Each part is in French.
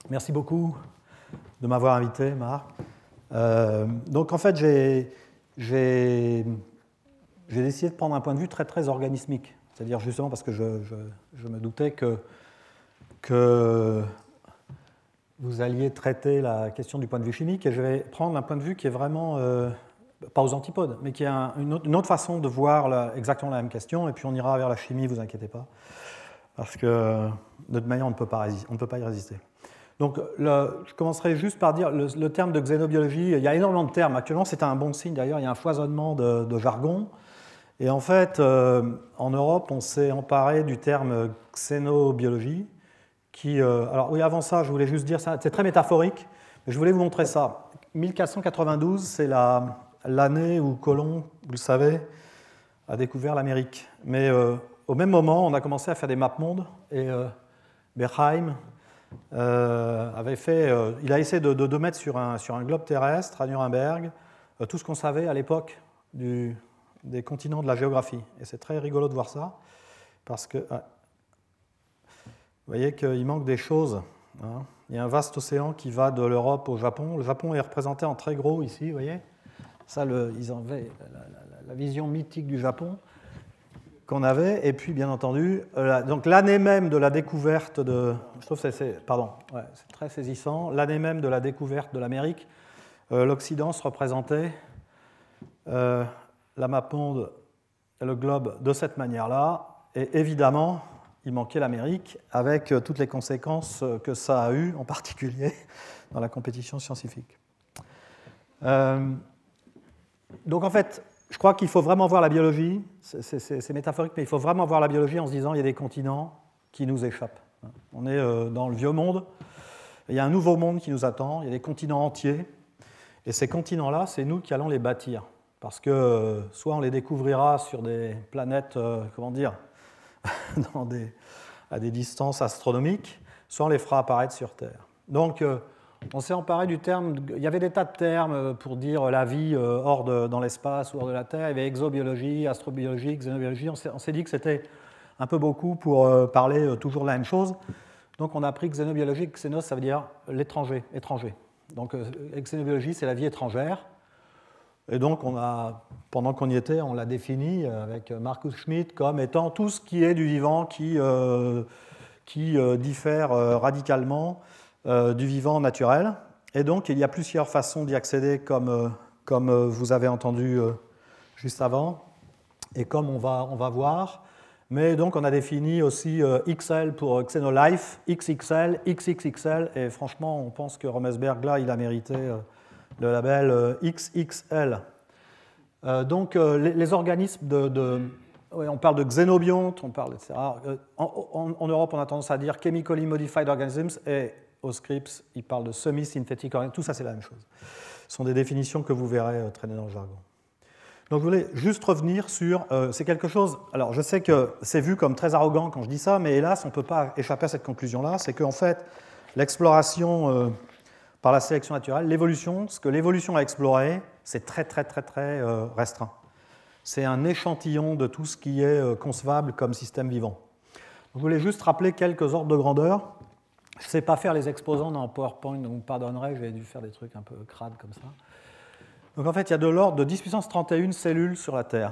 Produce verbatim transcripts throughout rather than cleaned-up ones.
Merci beaucoup de m'avoir invité, Marc. Euh, donc, en fait, j'ai, j'ai, j'ai décidé de prendre un point de vue très, très organismique. C'est-à-dire justement parce que je, je, je me doutais que, que vous alliez traiter la question du point de vue chimique, et je vais prendre un point de vue qui est vraiment, euh, pas aux antipodes, mais qui est un, une, autre, une autre façon de voir la, exactement la même question, et puis on ira vers la chimie, vous inquiétez pas, parce que de toute manière, on ne peut pas, résister, on ne peut pas y résister. Donc, le, je commencerai juste par dire le, le terme de xénobiologie. Il y a énormément de termes. Actuellement, c'est un bon signe d'ailleurs. Il y a un foisonnement de, de jargon. Et en fait, euh, en Europe, on s'est emparé du terme xénobiologie. Qui, euh, alors, oui, avant ça, je voulais juste dire ça. C'est très métaphorique, mais je voulais vous montrer ça. mille quatre cent quatre-vingt-douze, c'est la, l'année où Colomb, vous le savez, a découvert l'Amérique. Mais euh, au même moment, on a commencé à faire des maps-mondes. Et euh, Berkheim. Euh, avait fait, euh, il a essayé de, de, de mettre sur un, sur un globe terrestre à Nuremberg euh, tout ce qu'on savait à l'époque du, des continents de la géographie. Et c'est très rigolo de voir ça, parce que ah, vous voyez qu'il manque des choses. Hein. Il y a un vaste océan qui va de l'Europe au Japon. Le Japon est représenté en très gros ici, vous voyez. Ça, le, ils en avaient la, la, la vision mythique du Japon qu'on avait, et puis bien entendu, euh, donc l'année même de la découverte de, je trouve que c'est, pardon, ouais, c'est très saisissant, l'année même de la découverte de l'Amérique, euh, l'Occident se représentait euh, la map-monde, le globe de cette manière-là, et évidemment, il manquait l'Amérique, avec euh, toutes les conséquences que ça a eues, en particulier dans la compétition scientifique. Euh, donc en fait, je crois qu'il faut vraiment voir la biologie, c'est, c'est, c'est métaphorique, mais il faut vraiment voir la biologie en se disant qu'il y a des continents qui nous échappent. On est dans le vieux monde, il y a un nouveau monde qui nous attend, il y a des continents entiers, et ces continents-là, c'est nous qui allons les bâtir. Parce que soit on les découvrira sur des planètes, euh, comment dire, dans des, à des distances astronomiques, soit on les fera apparaître sur Terre. Donc, euh, on s'est emparé du terme, il y avait des tas de termes pour dire la vie hors de, dans l'espace ou hors de la Terre. Il y avait exobiologie, astrobiologie, xénobiologie. On s'est, on s'est dit que c'était un peu beaucoup pour parler toujours de la même chose. Donc on a pris xénobiologie. Xénos, ça veut dire l'étranger, étranger. Donc xénobiologie, c'est la vie étrangère. Et donc on a, pendant qu'on y était, on l'a défini avec Marcus Schmitt comme étant tout ce qui est du vivant qui, euh, qui euh, diffère euh, radicalement Euh, du vivant naturel. Et donc, il y a plusieurs façons d'y accéder, comme, euh, comme euh, vous avez entendu euh, juste avant, et comme on va, on va voir. Mais donc, on a défini aussi euh, X L pour Xenolife, X X L, X X X L, et franchement, on pense que Romesberg, là, il a mérité euh, le label euh, X X L. Euh, donc, euh, les, les organismes de... de Oui, on parle de xénobiontes, on parle, et cetera. En, en, en Europe, on a tendance à dire chemically modified organisms, et au Scripps, il parle de semi-synthétique organismes. Tout ça, c'est la même chose. Ce sont des définitions que vous verrez euh, traîner dans le jargon. Donc, je voulais juste revenir sur... Euh, c'est quelque chose... Alors, je sais que c'est vu comme très arrogant quand je dis ça, mais hélas, on ne peut pas échapper à cette conclusion-là. C'est qu'en fait, l'exploration euh, par la sélection naturelle, l'évolution, ce que l'évolution a exploré, c'est très, très, très, très euh, restreint. C'est un échantillon de tout ce qui est concevable comme système vivant. Je voulais juste rappeler quelques ordres de grandeur. Je ne sais pas faire les exposants dans PowerPoint, donc vous pardonnerez, j'ai dû faire des trucs un peu crades comme ça. Donc en fait, il y a de l'ordre de dix puissance trente et un cellules sur la Terre.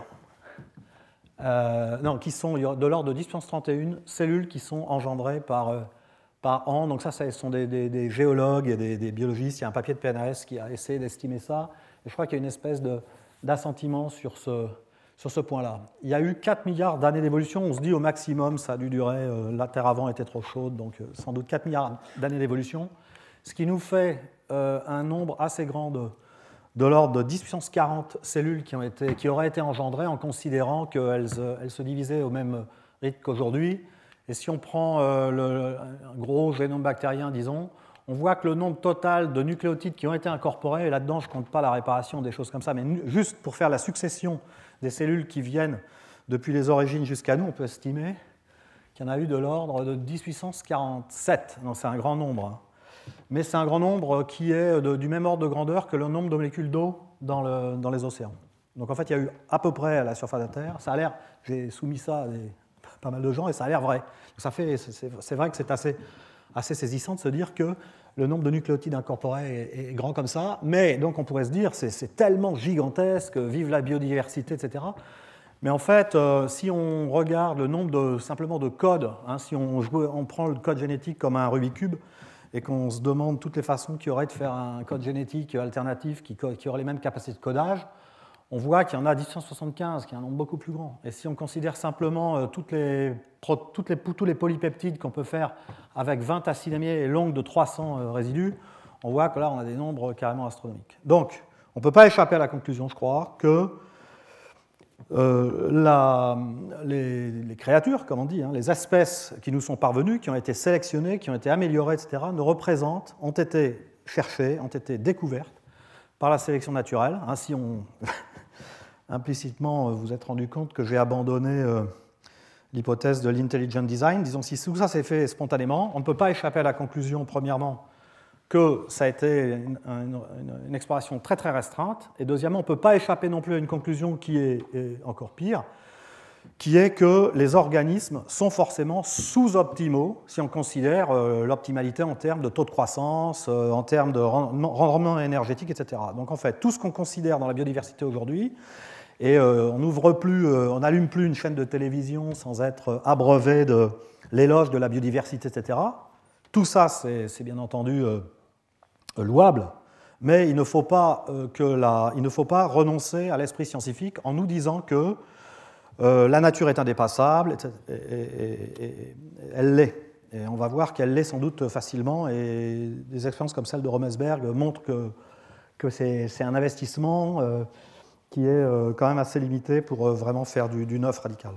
Euh, non, qui sont de l'ordre de dix puissance trente et un cellules qui sont engendrées par, euh, par an. Donc ça, ce sont des, des, des géologues et des, des biologistes. Il y a un papier de P N A S qui a essayé d'estimer ça. Et je crois qu'il y a une espèce de, d'assentiment sur ce... sur ce point-là. Il y a eu quatre milliards d'années d'évolution. On se dit au maximum, ça a dû durer, euh, la Terre avant était trop chaude, donc euh, sans doute quatre milliards d'années d'évolution, ce qui nous fait euh, un nombre assez grand de, de l'ordre de dix puissance quarante cellules qui, ont été, qui auraient été engendrées en considérant qu'elles elles se divisaient au même rythme qu'aujourd'hui. Et si on prend euh, le, un gros génome bactérien, disons, on voit que le nombre total de nucléotides qui ont été incorporés, et là-dedans je ne compte pas la réparation, des choses comme ça, mais juste pour faire la succession des cellules qui viennent depuis les origines jusqu'à nous, on peut estimer qu'il y en a eu de l'ordre de dix puissance quarante-sept. Donc c'est un grand nombre. Hein. Mais c'est un grand nombre qui est de, du même ordre de grandeur que le nombre de molécules d'eau dans, le, dans les océans. Donc en fait, il y a eu à peu près à la surface de la Terre. Ça a l'air, j'ai soumis ça à des, pas mal de gens et ça a l'air vrai. Donc ça fait, c'est, c'est vrai que c'est assez assez saisissant de se dire que le nombre de nucléotides incorporés est, est grand comme ça, mais donc on pourrait se dire c'est, c'est tellement gigantesque, vive la biodiversité, et cetera. Mais en fait, euh, si on regarde le nombre de, simplement de codes, hein, si on, joue, on prend le code génétique comme un Rubik's Cube et qu'on se demande toutes les façons qu'il y aurait de faire un code génétique alternatif qui, qui aurait les mêmes capacités de codage, on voit qu'il y en a dix puissance soixante-quinze, qui est un nombre beaucoup plus grand. Et si on considère simplement euh, toutes les, toutes les, tous les polypeptides qu'on peut faire avec vingt acides aminés et longues de trois cents euh, résidus, on voit que là, on a des nombres carrément astronomiques. Donc, on ne peut pas échapper à la conclusion, je crois, que euh, la, les, les créatures, comme on dit, hein, les espèces qui nous sont parvenues, qui ont été sélectionnées, qui ont été améliorées, et cetera, nous représentent, ont été cherchées, ont été découvertes par la sélection naturelle. Ainsi, on... implicitement, vous vous êtes rendu compte que j'ai abandonné euh, l'hypothèse de l'intelligent design. Disons, si tout ça s'est fait spontanément, on ne peut pas échapper à la conclusion, premièrement, que ça a été une, une, une exploration très très restreinte, et deuxièmement, on ne peut pas échapper non plus à une conclusion qui est, est encore pire, qui est que les organismes sont forcément sous-optimaux si on considère euh, l'optimalité en termes de taux de croissance, euh, en termes de rendement énergétique, et cetera. Donc en fait, tout ce qu'on considère dans la biodiversité aujourd'hui, et euh, on n'ouvre plus, euh, on n'allume plus une chaîne de télévision sans être abreuvé de l'éloge de la biodiversité, et cetera. Tout ça, c'est, c'est bien entendu euh, louable, mais il ne faut pas, euh, que la, il ne faut pas renoncer à l'esprit scientifique en nous disant que euh, la nature est indépassable, et, et, et, et elle l'est. Et on va voir qu'elle l'est sans doute facilement, et des expériences comme celle de Romesberg montrent que, que c'est, c'est un investissement euh, qui est euh, quand même assez limité pour euh, vraiment faire du, du neuf radical.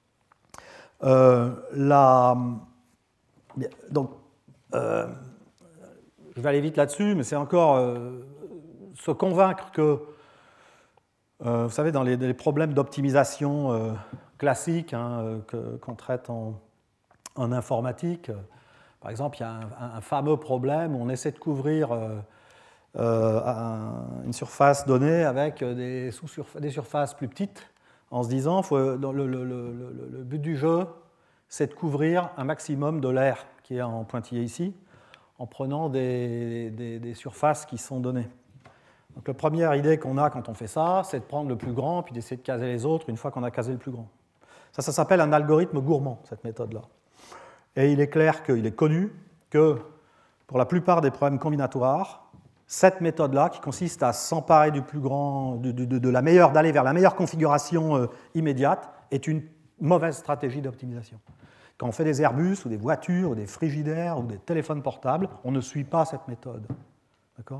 Euh, la, donc, euh, je vais aller vite là-dessus, mais c'est encore euh, se convaincre que, euh, vous savez, dans les, les problèmes d'optimisation euh, classiques hein, que, qu'on traite en, en informatique, euh, par exemple, il y a un, un fameux problème où on essaie de couvrir euh, euh, un, une surface donnée avec des, sous-surfa- des surfaces plus petites, en se disant que le, le, le, le, le but du jeu, c'est de couvrir un maximum de l'air qui est en pointillé ici, en prenant des, des, des surfaces qui sont données. Donc la première idée qu'on a quand on fait ça, c'est de prendre le plus grand puis d'essayer de caser les autres une fois qu'on a casé le plus grand. Ça, ça s'appelle un algorithme gourmand, cette méthode-là. Et il est clair qu'il est connu que pour la plupart des problèmes combinatoires, cette méthode-là, qui consiste à s'emparer du plus grand, de, de, de la meilleure, d'aller vers la meilleure configuration euh, immédiate, est une mauvaise stratégie d'optimisation. Quand on fait des Airbus ou des voitures ou des frigidaires ou des téléphones portables, on ne suit pas cette méthode. D'accord ?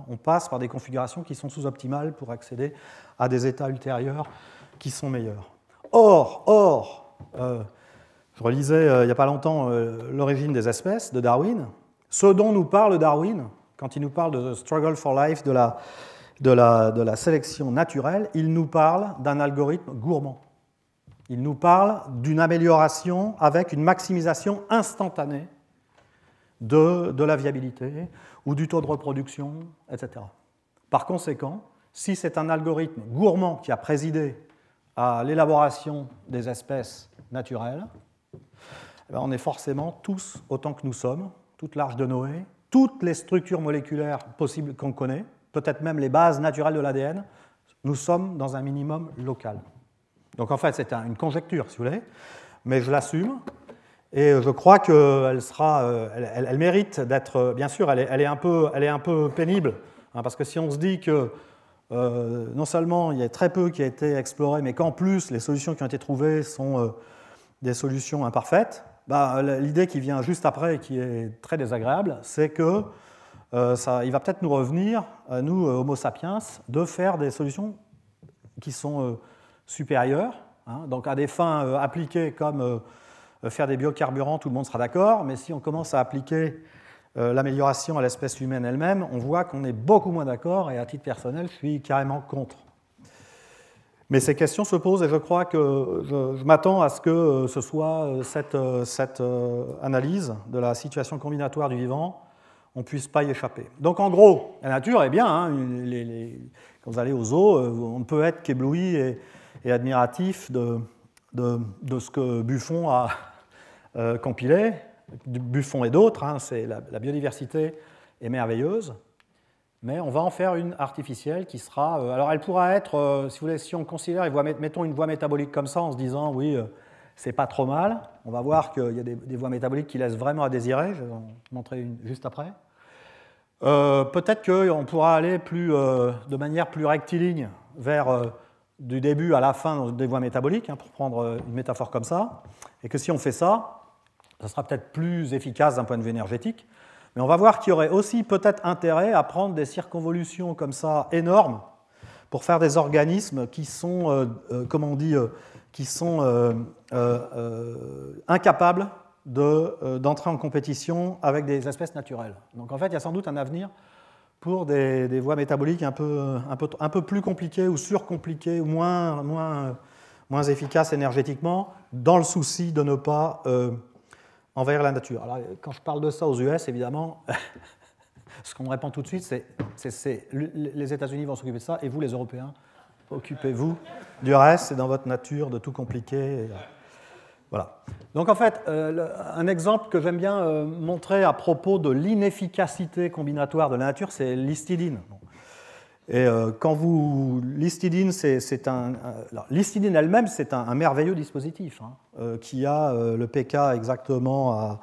On passe par des configurations qui sont sous-optimales pour accéder à des états ultérieurs qui sont meilleurs. Or, or euh, je relisais euh, il n'y a pas longtemps euh, L'origine des espèces de Darwin. Ce dont nous parle Darwin, quand il nous parle de struggle for life, de la, de la, de la sélection naturelle, il nous parle d'un algorithme gourmand. Il nous parle d'une amélioration avec une maximisation instantanée de, de la viabilité ou du taux de reproduction, et cetera. Par conséquent, si c'est un algorithme gourmand qui a présidé à l'élaboration des espèces naturelles, eh bien on est forcément tous, autant que nous sommes, toute l'Arche de Noé, toutes les structures moléculaires possibles qu'on connaît, peut-être même les bases naturelles de l'A D N, nous sommes dans un minimum local. Donc en fait, c'est une conjecture, si vous voulez, mais je l'assume, et je crois qu'elle sera, elle, elle, elle mérite d'être, bien sûr, elle est, elle est, un, peu, elle est un peu pénible, hein, parce que si on se dit que euh, non seulement il y a très peu qui a été exploré, mais qu'en plus les solutions qui ont été trouvées sont euh, des solutions imparfaites, bah, l'idée qui vient juste après et qui est très désagréable, c'est que euh, ça, il va peut-être nous revenir, à nous, Homo sapiens, de faire des solutions qui sont euh, supérieures, hein, donc à des fins euh, appliquées comme euh, faire des biocarburants, tout le monde sera d'accord, mais si on commence à appliquer euh, l'amélioration à l'espèce humaine elle-même, on voit qu'on est beaucoup moins d'accord, et à titre personnel, je suis carrément contre. Mais ces questions se posent, et je crois que je, je m'attends à ce que ce soit cette, cette analyse de la situation combinatoire du vivant, on ne puisse pas y échapper. Donc en gros, la nature est bien, hein, les, les, quand vous allez aux zoos, on ne peut être qu'ébloui et, et admiratif de, de, de ce que Buffon a euh, compilé, Buffon et d'autres, hein, c'est la, la biodiversité est merveilleuse, mais on va en faire une artificielle qui sera... Euh, alors elle pourra être, euh, si vous voulez, si on considère, voies, mettons une voie métabolique comme ça, en se disant, oui, euh, c'est pas trop mal, on va voir qu'il y a des, des voies métaboliques qui laissent vraiment à désirer, je vais en montrer une juste après. Euh, peut-être qu'on pourra aller plus, euh, de manière plus rectiligne vers euh, du début à la fin des voies métaboliques, hein, pour prendre une métaphore comme ça, et que si on fait ça, ça sera peut-être plus efficace d'un point de vue énergétique, mais on va voir qu'il y aurait aussi peut-être intérêt à prendre des circonvolutions comme ça énormes pour faire des organismes qui sont, euh, euh, comment on dit, euh, qui sont euh, euh, euh, incapables De, euh, d'entrer en compétition avec des espèces naturelles. Donc en fait, il y a sans doute un avenir pour des, des voies métaboliques un peu, un, peu, un peu plus compliquées ou surcompliquées, ou moins, moins, moins efficaces énergétiquement, dans le souci de ne pas euh, envahir la nature. Alors, quand je parle de ça aux U S, évidemment, ce qu'on me répond tout de suite, c'est, c'est, c'est les États-Unis vont s'occuper de ça, et vous, les Européens, occupez-vous du reste, c'est dans votre nature de tout compliquer. Et, voilà. Donc en fait, euh, un exemple que j'aime bien euh, montrer à propos de l'inefficacité combinatoire de la nature, c'est l'histidine. Et euh, quand vous... L'histidine, c'est, c'est un... Euh, l'histidine elle-même, c'est un, un merveilleux dispositif, hein, euh, qui a euh, le P K exactement à,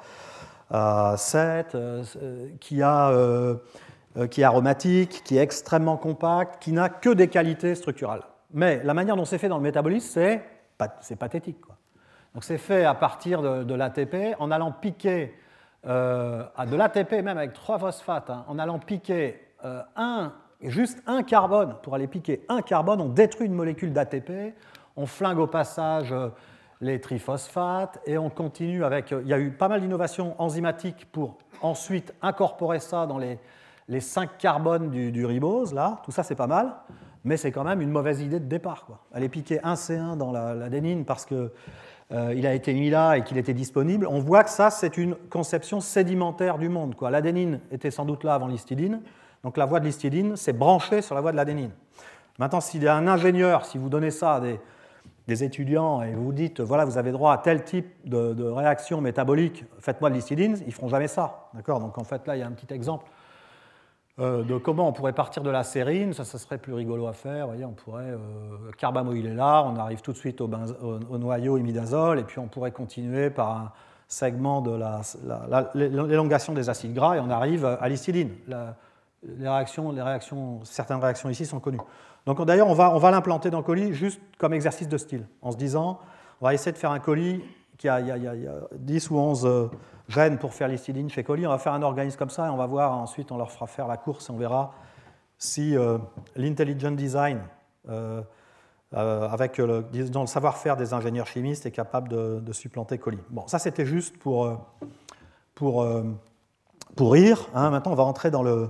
à sept, euh, qui, a, euh, qui est aromatique, qui est extrêmement compact, qui n'a que des qualités structurales. Mais la manière dont c'est fait dans le métabolisme, c'est, c'est pathétique, quoi. Donc c'est fait à partir de, de l'A T P, en allant piquer, euh, de l'A T P même avec trois phosphates, hein, en allant piquer euh, un, juste un carbone, pour aller piquer un carbone, on détruit une molécule d'A T P, on flingue au passage euh, les triphosphates, et on continue avec... Euh, il y a eu pas mal d'innovations enzymatiques pour ensuite incorporer ça dans les, les cinq carbones du, du ribose, là, tout ça c'est pas mal, mais c'est quand même une mauvaise idée de départ, quoi. Aller piquer un C un dans la, l'adénine parce que Euh, il a été mis là et qu'il était disponible, on voit que ça, c'est une conception sédimentaire du monde, quoi. L'adénine était sans doute là avant l'histidine, donc la voie de l'histidine s'est branchée sur la voie de l'adénine. Maintenant, s'il y a un ingénieur, si vous donnez ça à des, des étudiants et vous dites, voilà, vous avez droit à tel type de, de réaction métabolique, faites-moi de l'histidine, ils ne feront jamais ça. D'accord ? Donc en fait, là, il y a un petit exemple Euh, de comment on pourrait partir de la sérine, ça, ça serait plus rigolo à faire. Vous voyez, on pourrait, euh, carbamyl est là, on arrive tout de suite au, benzo, au, au noyau imidazole, et puis on pourrait continuer par un segment de la, la, la, l'élongation des acides gras, et on arrive à l'histidine. La, les réactions, les réactions, certaines réactions ici sont connues. Donc d'ailleurs, on va, on va l'implanter dans le colis juste comme exercice de style, en se disant, on va essayer de faire un colis qui a, il y a, il y a, il y a dix ou onze euh, gènes pour faire l'histidine chez colis. On va faire un organisme comme ça et on va voir, ensuite on leur fera faire la course et on verra si euh, l'intelligent design, euh, euh, avec le, dans le savoir-faire des ingénieurs chimistes, est capable de, de supplanter colis. Bon, ça c'était juste pour, euh, pour, euh, pour rire. Hein. Maintenant on va rentrer dans le...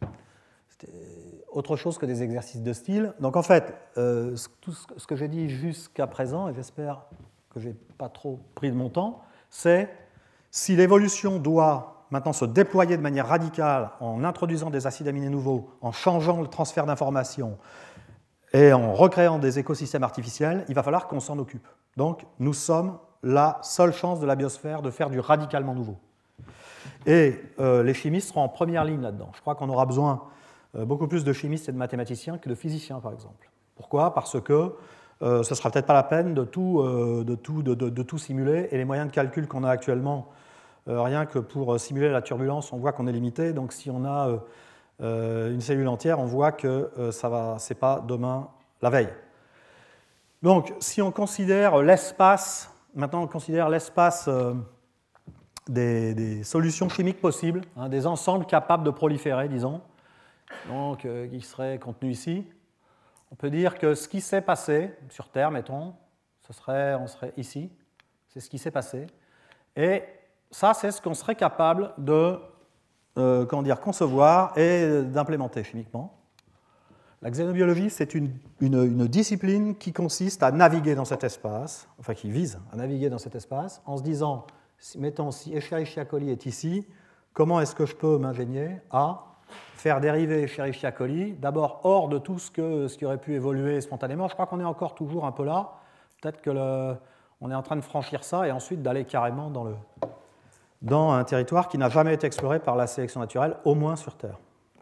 autre chose que des exercices de style. Donc en fait, euh, tout ce que j'ai dit jusqu'à présent, et j'espère que je n'ai pas trop pris de mon temps, c'est si l'évolution doit maintenant se déployer de manière radicale en introduisant des acides aminés nouveaux, en changeant le transfert d'informations et en recréant des écosystèmes artificiels, il va falloir qu'on s'en occupe. Donc nous sommes la seule chance de la biosphère de faire du radicalement nouveau. Et euh, les chimistes seront en première ligne là-dedans. Je crois qu'on aura besoin euh, beaucoup plus de chimistes et de mathématiciens que de physiciens, par exemple. Pourquoi ? Parce que Euh, ce ne sera peut-être pas la peine de tout, euh, de, tout, de, de, de tout simuler, et les moyens de calcul qu'on a actuellement, euh, rien que pour simuler la turbulence, on voit qu'on est limité. Donc si on a euh, euh, une cellule entière, on voit que euh, ça va, c'est pas demain la veille. Donc si on considère l'espace, maintenant on considère l'espace euh, des, des solutions chimiques possibles, hein, des ensembles capables de proliférer, disons, donc euh, qui seraient contenus ici. On peut dire que ce qui s'est passé sur Terre, mettons, ce serait, on serait ici, c'est ce qui s'est passé. Et ça, c'est ce qu'on serait capable de euh, comment dire, concevoir et d'implémenter chimiquement. La xénobiologie, c'est une, une, une discipline qui consiste à naviguer dans cet espace, enfin qui vise à naviguer dans cet espace, en se disant, mettons, si Escherichia coli est ici, comment est-ce que je peux m'ingénier à faire dériver Escherichia coli, d'abord hors de tout ce, que, ce qui aurait pu évoluer spontanément. Je crois qu'on est encore toujours un peu là. Peut-être qu'on est en train de franchir ça et ensuite d'aller carrément dans le, dans un territoire qui n'a jamais été exploré par la sélection naturelle, au moins sur Terre.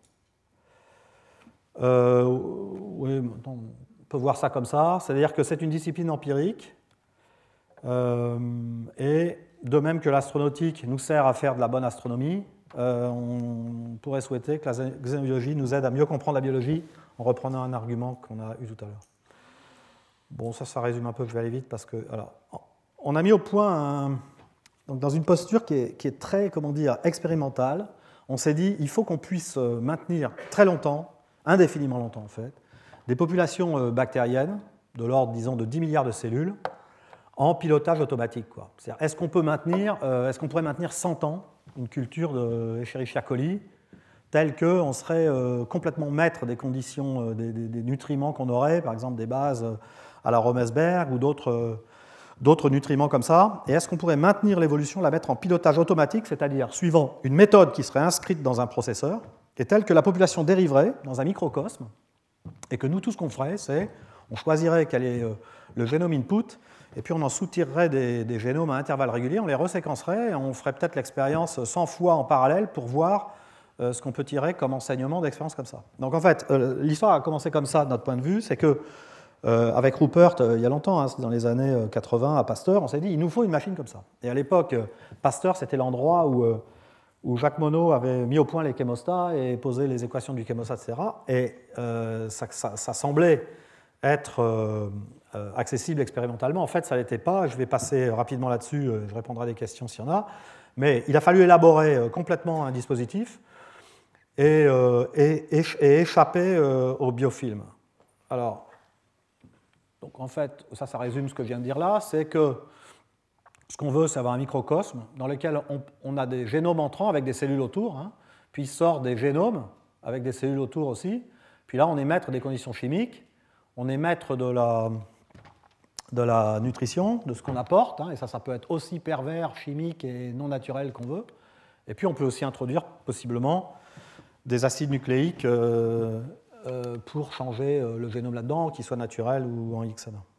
Euh, oui, on peut voir ça comme ça, c'est-à-dire que c'est une discipline empirique, euh, et de même que l'astronautique nous sert à faire de la bonne astronomie, euh, on pourrait souhaiter que la xénobiologie nous aide à mieux comprendre la biologie en reprenant un argument qu'on a eu tout à l'heure. Bon, ça, ça résume un peu, je vais aller vite parce que... Alors, on a mis au point, un, donc dans une posture qui est, qui est très, comment dire, expérimentale, on s'est dit il faut qu'on puisse maintenir très longtemps, indéfiniment longtemps en fait, des populations bactériennes de l'ordre, disons, de dix milliards de cellules en pilotage automatique, quoi. C'est-à-dire, est-ce qu'on peut maintenir, euh, est-ce qu'on pourrait maintenir cent ans une culture de Escherichia coli telle qu'on serait euh, complètement maître des conditions, euh, des, des, des nutriments qu'on aurait, par exemple des bases euh, à la Romesberg ou d'autres, euh, d'autres nutriments comme ça, et est-ce qu'on pourrait maintenir l'évolution, la mettre en pilotage automatique, c'est-à-dire suivant une méthode qui serait inscrite dans un processeur, et telle que la population dériverait dans un microcosme, et que nous, tout ce qu'on ferait, c'est on choisirait quel est euh, le génome input, et puis on en soutirerait des, des génomes à intervalles réguliers, on les reséquencerait, et on ferait peut-être l'expérience cent fois en parallèle pour voir euh, ce qu'on peut tirer comme enseignement d'expériences comme ça. Donc en fait, euh, l'histoire a commencé comme ça de notre point de vue, c'est que euh, avec Rupert, euh, il y a longtemps, hein, dans les années quatre-vingts, à Pasteur, on s'est dit il nous faut une machine comme ça. Et à l'époque, euh, Pasteur, c'était l'endroit où, euh, où Jacques Monod avait mis au point les chémostats et posé les équations du chémostat, et cetera. Et euh, ça, ça, ça semblait être euh, euh, accessible expérimentalement. En fait, ça ne l'était pas. Je vais passer rapidement là-dessus, euh, je répondrai à des questions s'il y en a. Mais il a fallu élaborer euh, complètement un dispositif et, euh, et, et, et échapper euh, au biofilm. Alors, donc en fait, ça, ça résume ce que je viens de dire là, c'est que ce qu'on veut, c'est avoir un microcosme dans lequel on, on a des génomes entrants avec des cellules autour, hein, puis il sort des génomes avec des cellules autour aussi, puis là, on est maître des conditions chimiques, on est maître de la, de la nutrition, de ce qu'on apporte, hein, et ça, ça peut être aussi pervers, chimique et non naturel qu'on veut, et puis on peut aussi introduire possiblement des acides nucléiques euh, euh, pour changer euh, le génome là-dedans, qu'il soit naturel ou en X N A.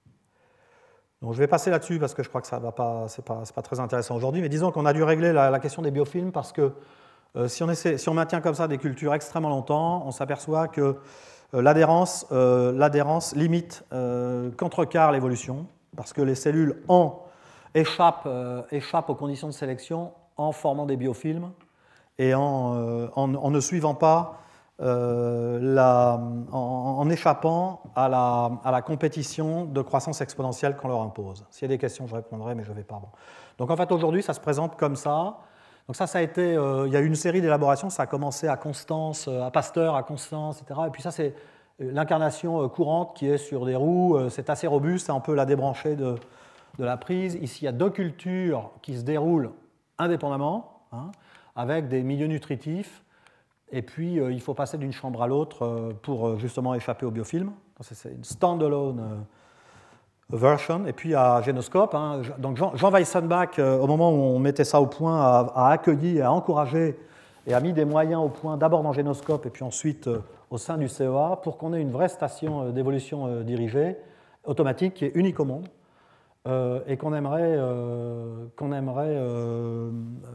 Donc je vais passer là-dessus parce que je crois que ça va pas, c'est pas, c'est pas très intéressant aujourd'hui, mais disons qu'on a dû régler la, la question des biofilms parce que euh, si, on essaie, si on maintient comme ça des cultures extrêmement longtemps, on s'aperçoit que euh, l'adhérence, euh, l'adhérence limite, euh, contrecarre l'évolution parce que les cellules en échappent, euh, échappent aux conditions de sélection en formant des biofilms et en, euh, en, en ne suivant pas Euh, la, en, en échappant à la, à la compétition de croissance exponentielle qu'on leur impose. S'il y a des questions, je répondrai, mais je ne vais pas. Bon. Donc en fait, aujourd'hui, ça se présente comme ça. Donc ça, ça a été, euh, il y a eu une série d'élaborations, ça a commencé à Constance, à Pasteur, à Constance, et cetera. Et puis ça, c'est l'incarnation courante qui est sur des roues. C'est assez robuste, on peut la débrancher de, de la prise. Ici, il y a deux cultures qui se déroulent indépendamment, hein, avec des milieux nutritifs. Et puis, euh, il faut passer d'une chambre à l'autre euh, pour euh, justement échapper au biofilm. C'est une standalone euh, version. Et puis, à Génoscope, hein, donc Jean, Jean Weissenbach, euh, au moment où on mettait ça au point, a, a accueilli, a encouragé et a mis des moyens au point, d'abord dans Génoscope et puis ensuite euh, au sein du C E A, pour qu'on ait une vraie station euh, d'évolution euh, dirigée, automatique, qui est unique au monde, euh, et qu'on aimerait, euh, qu'on aimerait euh, euh,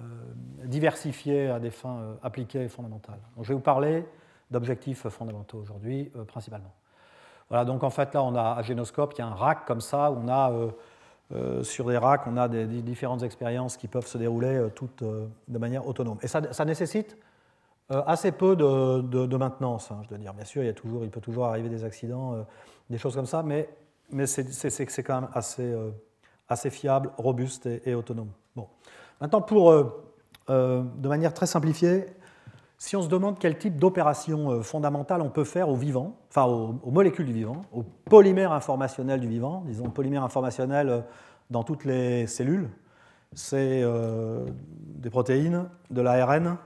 diversifier à des fins euh, appliquées et fondamentales. Donc, je vais vous parler d'objectifs fondamentaux aujourd'hui, euh, principalement. Voilà, donc en fait, là, on a à Génoscope, il y a un rack comme ça, où on a, euh, euh, sur des racks, on a des, des différentes expériences qui peuvent se dérouler euh, toutes euh, de manière autonome. Et ça, ça nécessite euh, assez peu de, de, de maintenance, hein, je dois dire. Bien sûr, il, y a toujours, il peut toujours arriver des accidents, euh, des choses comme ça, mais, mais c'est, c'est, c'est quand même assez, euh, assez fiable, robuste et, et autonome. Bon. Maintenant, pour... Euh, Euh, de manière très simplifiée, si on se demande quel type d'opération euh, fondamentale on peut faire au vivant, enfin aux, aux molécules du vivant, aux polymères informationnels du vivant, disons polymères informationnels euh, dans toutes les cellules, c'est euh, des protéines, de l'A R N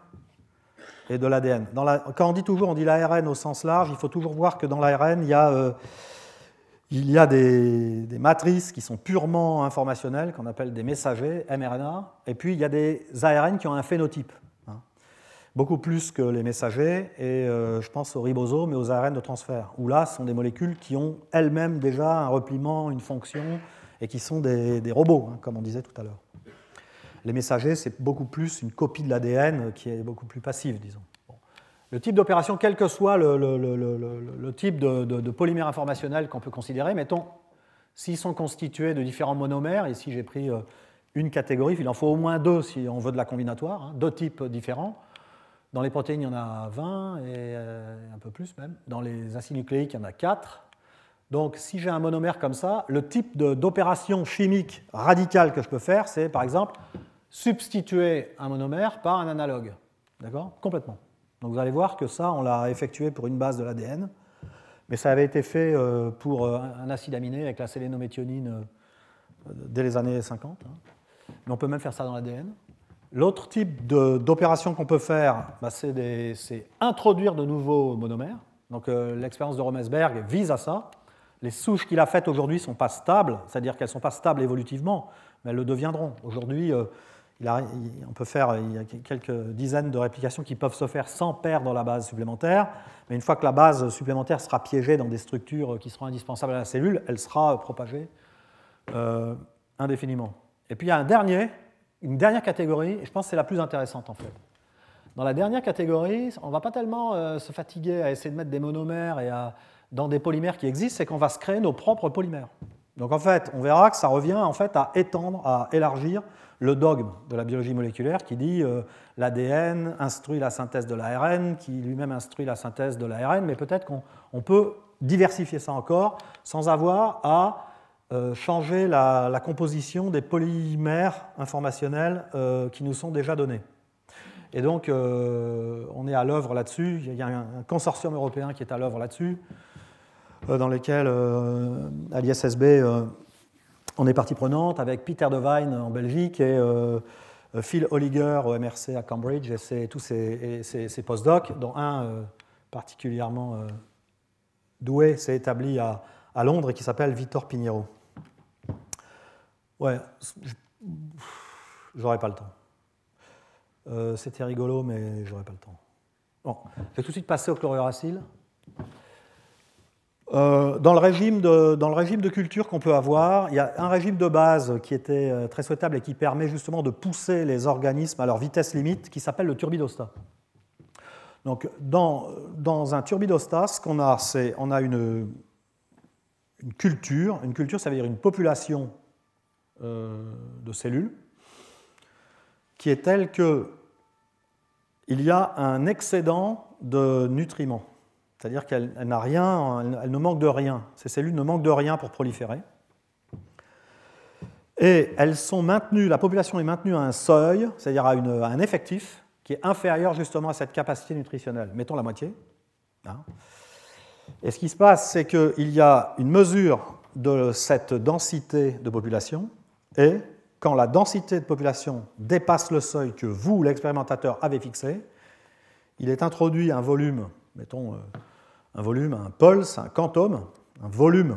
et de l'A D N. Dans la, quand on dit toujours, on dit l'A R N au sens large, il faut toujours voir que dans l'A R N, il y a... Euh, Il y a des, des matrices qui sont purement informationnelles, qu'on appelle des messagers, mRNA, et puis il y a des A R N qui ont un phénotype, hein, beaucoup plus que les messagers, et euh, je pense aux ribosomes et aux A R N de transfert, où là, ce sont des molécules qui ont elles-mêmes déjà un repliement, une fonction, et qui sont des, des robots, hein, comme on disait tout à l'heure. Les messagers, c'est beaucoup plus une copie de l'A D N qui est beaucoup plus passive, disons. Bon. Le type d'opération, quel que soit le, le, le, le, le type de, de, de polymère informationnel qu'on peut considérer, mettons, s'ils sont constitués de différents monomères, ici j'ai pris une catégorie, il en faut au moins deux si on veut de la combinatoire, hein, deux types différents. Dans les protéines, il y en a vingt, et un peu plus même. Dans les acides nucléiques, il y en a quatre. Donc, si j'ai un monomère comme ça, le type d'opération chimique radicale que je peux faire, c'est, par exemple, substituer un monomère par un analogue. D'accord ? Complètement. Donc, vous allez voir que ça, on l'a effectué pour une base de l'A D N, mais ça avait été fait pour un acide aminé avec la sélénométhionine dès les années cinquante. Mais on peut même faire ça dans l'A D N. L'autre type d'opération qu'on peut faire, bah, c'est introduire de nouveaux monomères. Donc, euh, l'expérience de Romesberg vise à ça. Les souches qu'il a faites aujourd'hui ne sont pas stables, c'est-à-dire qu'elles ne sont pas stables évolutivement, mais elles le deviendront. Aujourd'hui, euh, il a, il, on peut faire, il y a quelques dizaines de réplications qui peuvent se faire sans perdre la base supplémentaire, mais une fois que la base supplémentaire sera piégée dans des structures qui seront indispensables à la cellule, elle sera propagée euh, indéfiniment. Et puis il y a un dernier, une dernière catégorie, et je pense que c'est la plus intéressante en fait. Dans la dernière catégorie, on ne va pas tellement euh, se fatiguer à essayer de mettre des monomères et à, dans des polymères qui existent, c'est qu'on va se créer nos propres polymères. Donc en fait, on verra que ça revient en fait à étendre, à élargir le dogme de la biologie moléculaire qui dit euh, l'A D N instruit la synthèse de l'A R N, qui lui-même instruit la synthèse de l'A R N, mais peut-être qu'on peut diversifier ça encore sans avoir à euh, changer la, la composition des polymères informationnels euh, qui nous sont déjà donnés. Et donc, euh, on est à l'œuvre là-dessus. Il y a un consortium européen qui est à l'œuvre là-dessus, euh, dans lequel, euh, à l'I S S B, euh, on est partie prenante avec Peter Devine en Belgique et euh, Phil Holliger au M R C à Cambridge et c'est, tous ces, ces, ces post-docs, dont un euh, particulièrement euh, doué s'est établi à, à Londres et qui s'appelle Vitor Pinheiro. Ouais, j'aurais pas le temps. Euh, c'était rigolo, mais j'aurais pas le temps. Bon, je vais tout de suite passer au chloruracile. Euh, dans, le régime de, dans le régime de culture qu'on peut avoir, il y a un régime de base qui était très souhaitable et qui permet justement de pousser les organismes à leur vitesse limite, qui s'appelle le turbidostat. Donc, dans, dans un turbidostat, ce qu'on a, c'est on a une, une culture. Une culture, ça veut dire une population euh, de cellules qui est telle qu'il y a un excédent de nutriments. C'est-à-dire qu'elle n'a rien, elle ne manque de rien. Ces cellules ne manquent de rien pour proliférer. Et elles sont maintenues, la population est maintenue à un seuil, c'est-à-dire à, une, à un effectif qui est inférieur justement à cette capacité nutritionnelle. Mettons la moitié. Hein. Et ce qui se passe, c'est qu'il y a une mesure de cette densité de population, et quand la densité de population dépasse le seuil que vous, l'expérimentateur, avez fixé, il est introduit un volume, mettons un volume, un pulse, un quantum, un volume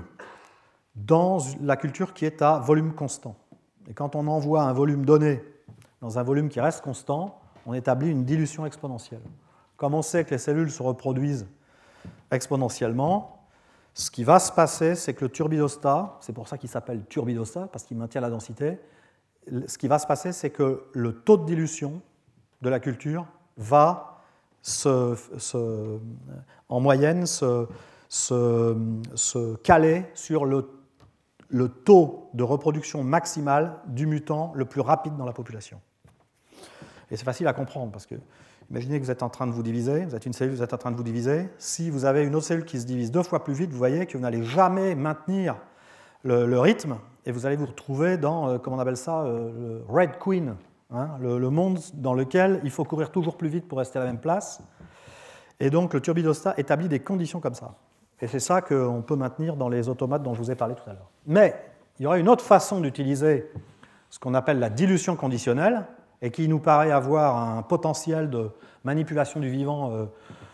dans la culture qui est à volume constant. Et quand on envoie un volume donné dans un volume qui reste constant, on établit une dilution exponentielle. Comme on sait que les cellules se reproduisent exponentiellement, ce qui va se passer, c'est que le turbidostat, c'est pour ça qu'il s'appelle turbidostat, parce qu'il maintient la densité, ce qui va se passer, c'est que le taux de dilution de la culture va se, se, en moyenne se, se, se caler sur le, le taux de reproduction maximale du mutant le plus rapide dans la population. Et c'est facile à comprendre, parce que imaginez que vous êtes en train de vous diviser, vous êtes une cellule, vous êtes en train de vous diviser. Si vous avez une autre cellule qui se divise deux fois plus vite, vous voyez que vous n'allez jamais maintenir le, le rythme, et vous allez vous retrouver dans, euh, comment on appelle ça, euh, le Red Queen, hein, le, le monde dans lequel il faut courir toujours plus vite pour rester à la même place. Et donc le turbidostat établit des conditions comme ça. Et c'est ça qu'on peut maintenir dans les automates dont je vous ai parlé tout à l'heure. Mais il y aurait une autre façon d'utiliser ce qu'on appelle la dilution conditionnelle, et qui nous paraît avoir un potentiel de manipulation du vivant euh,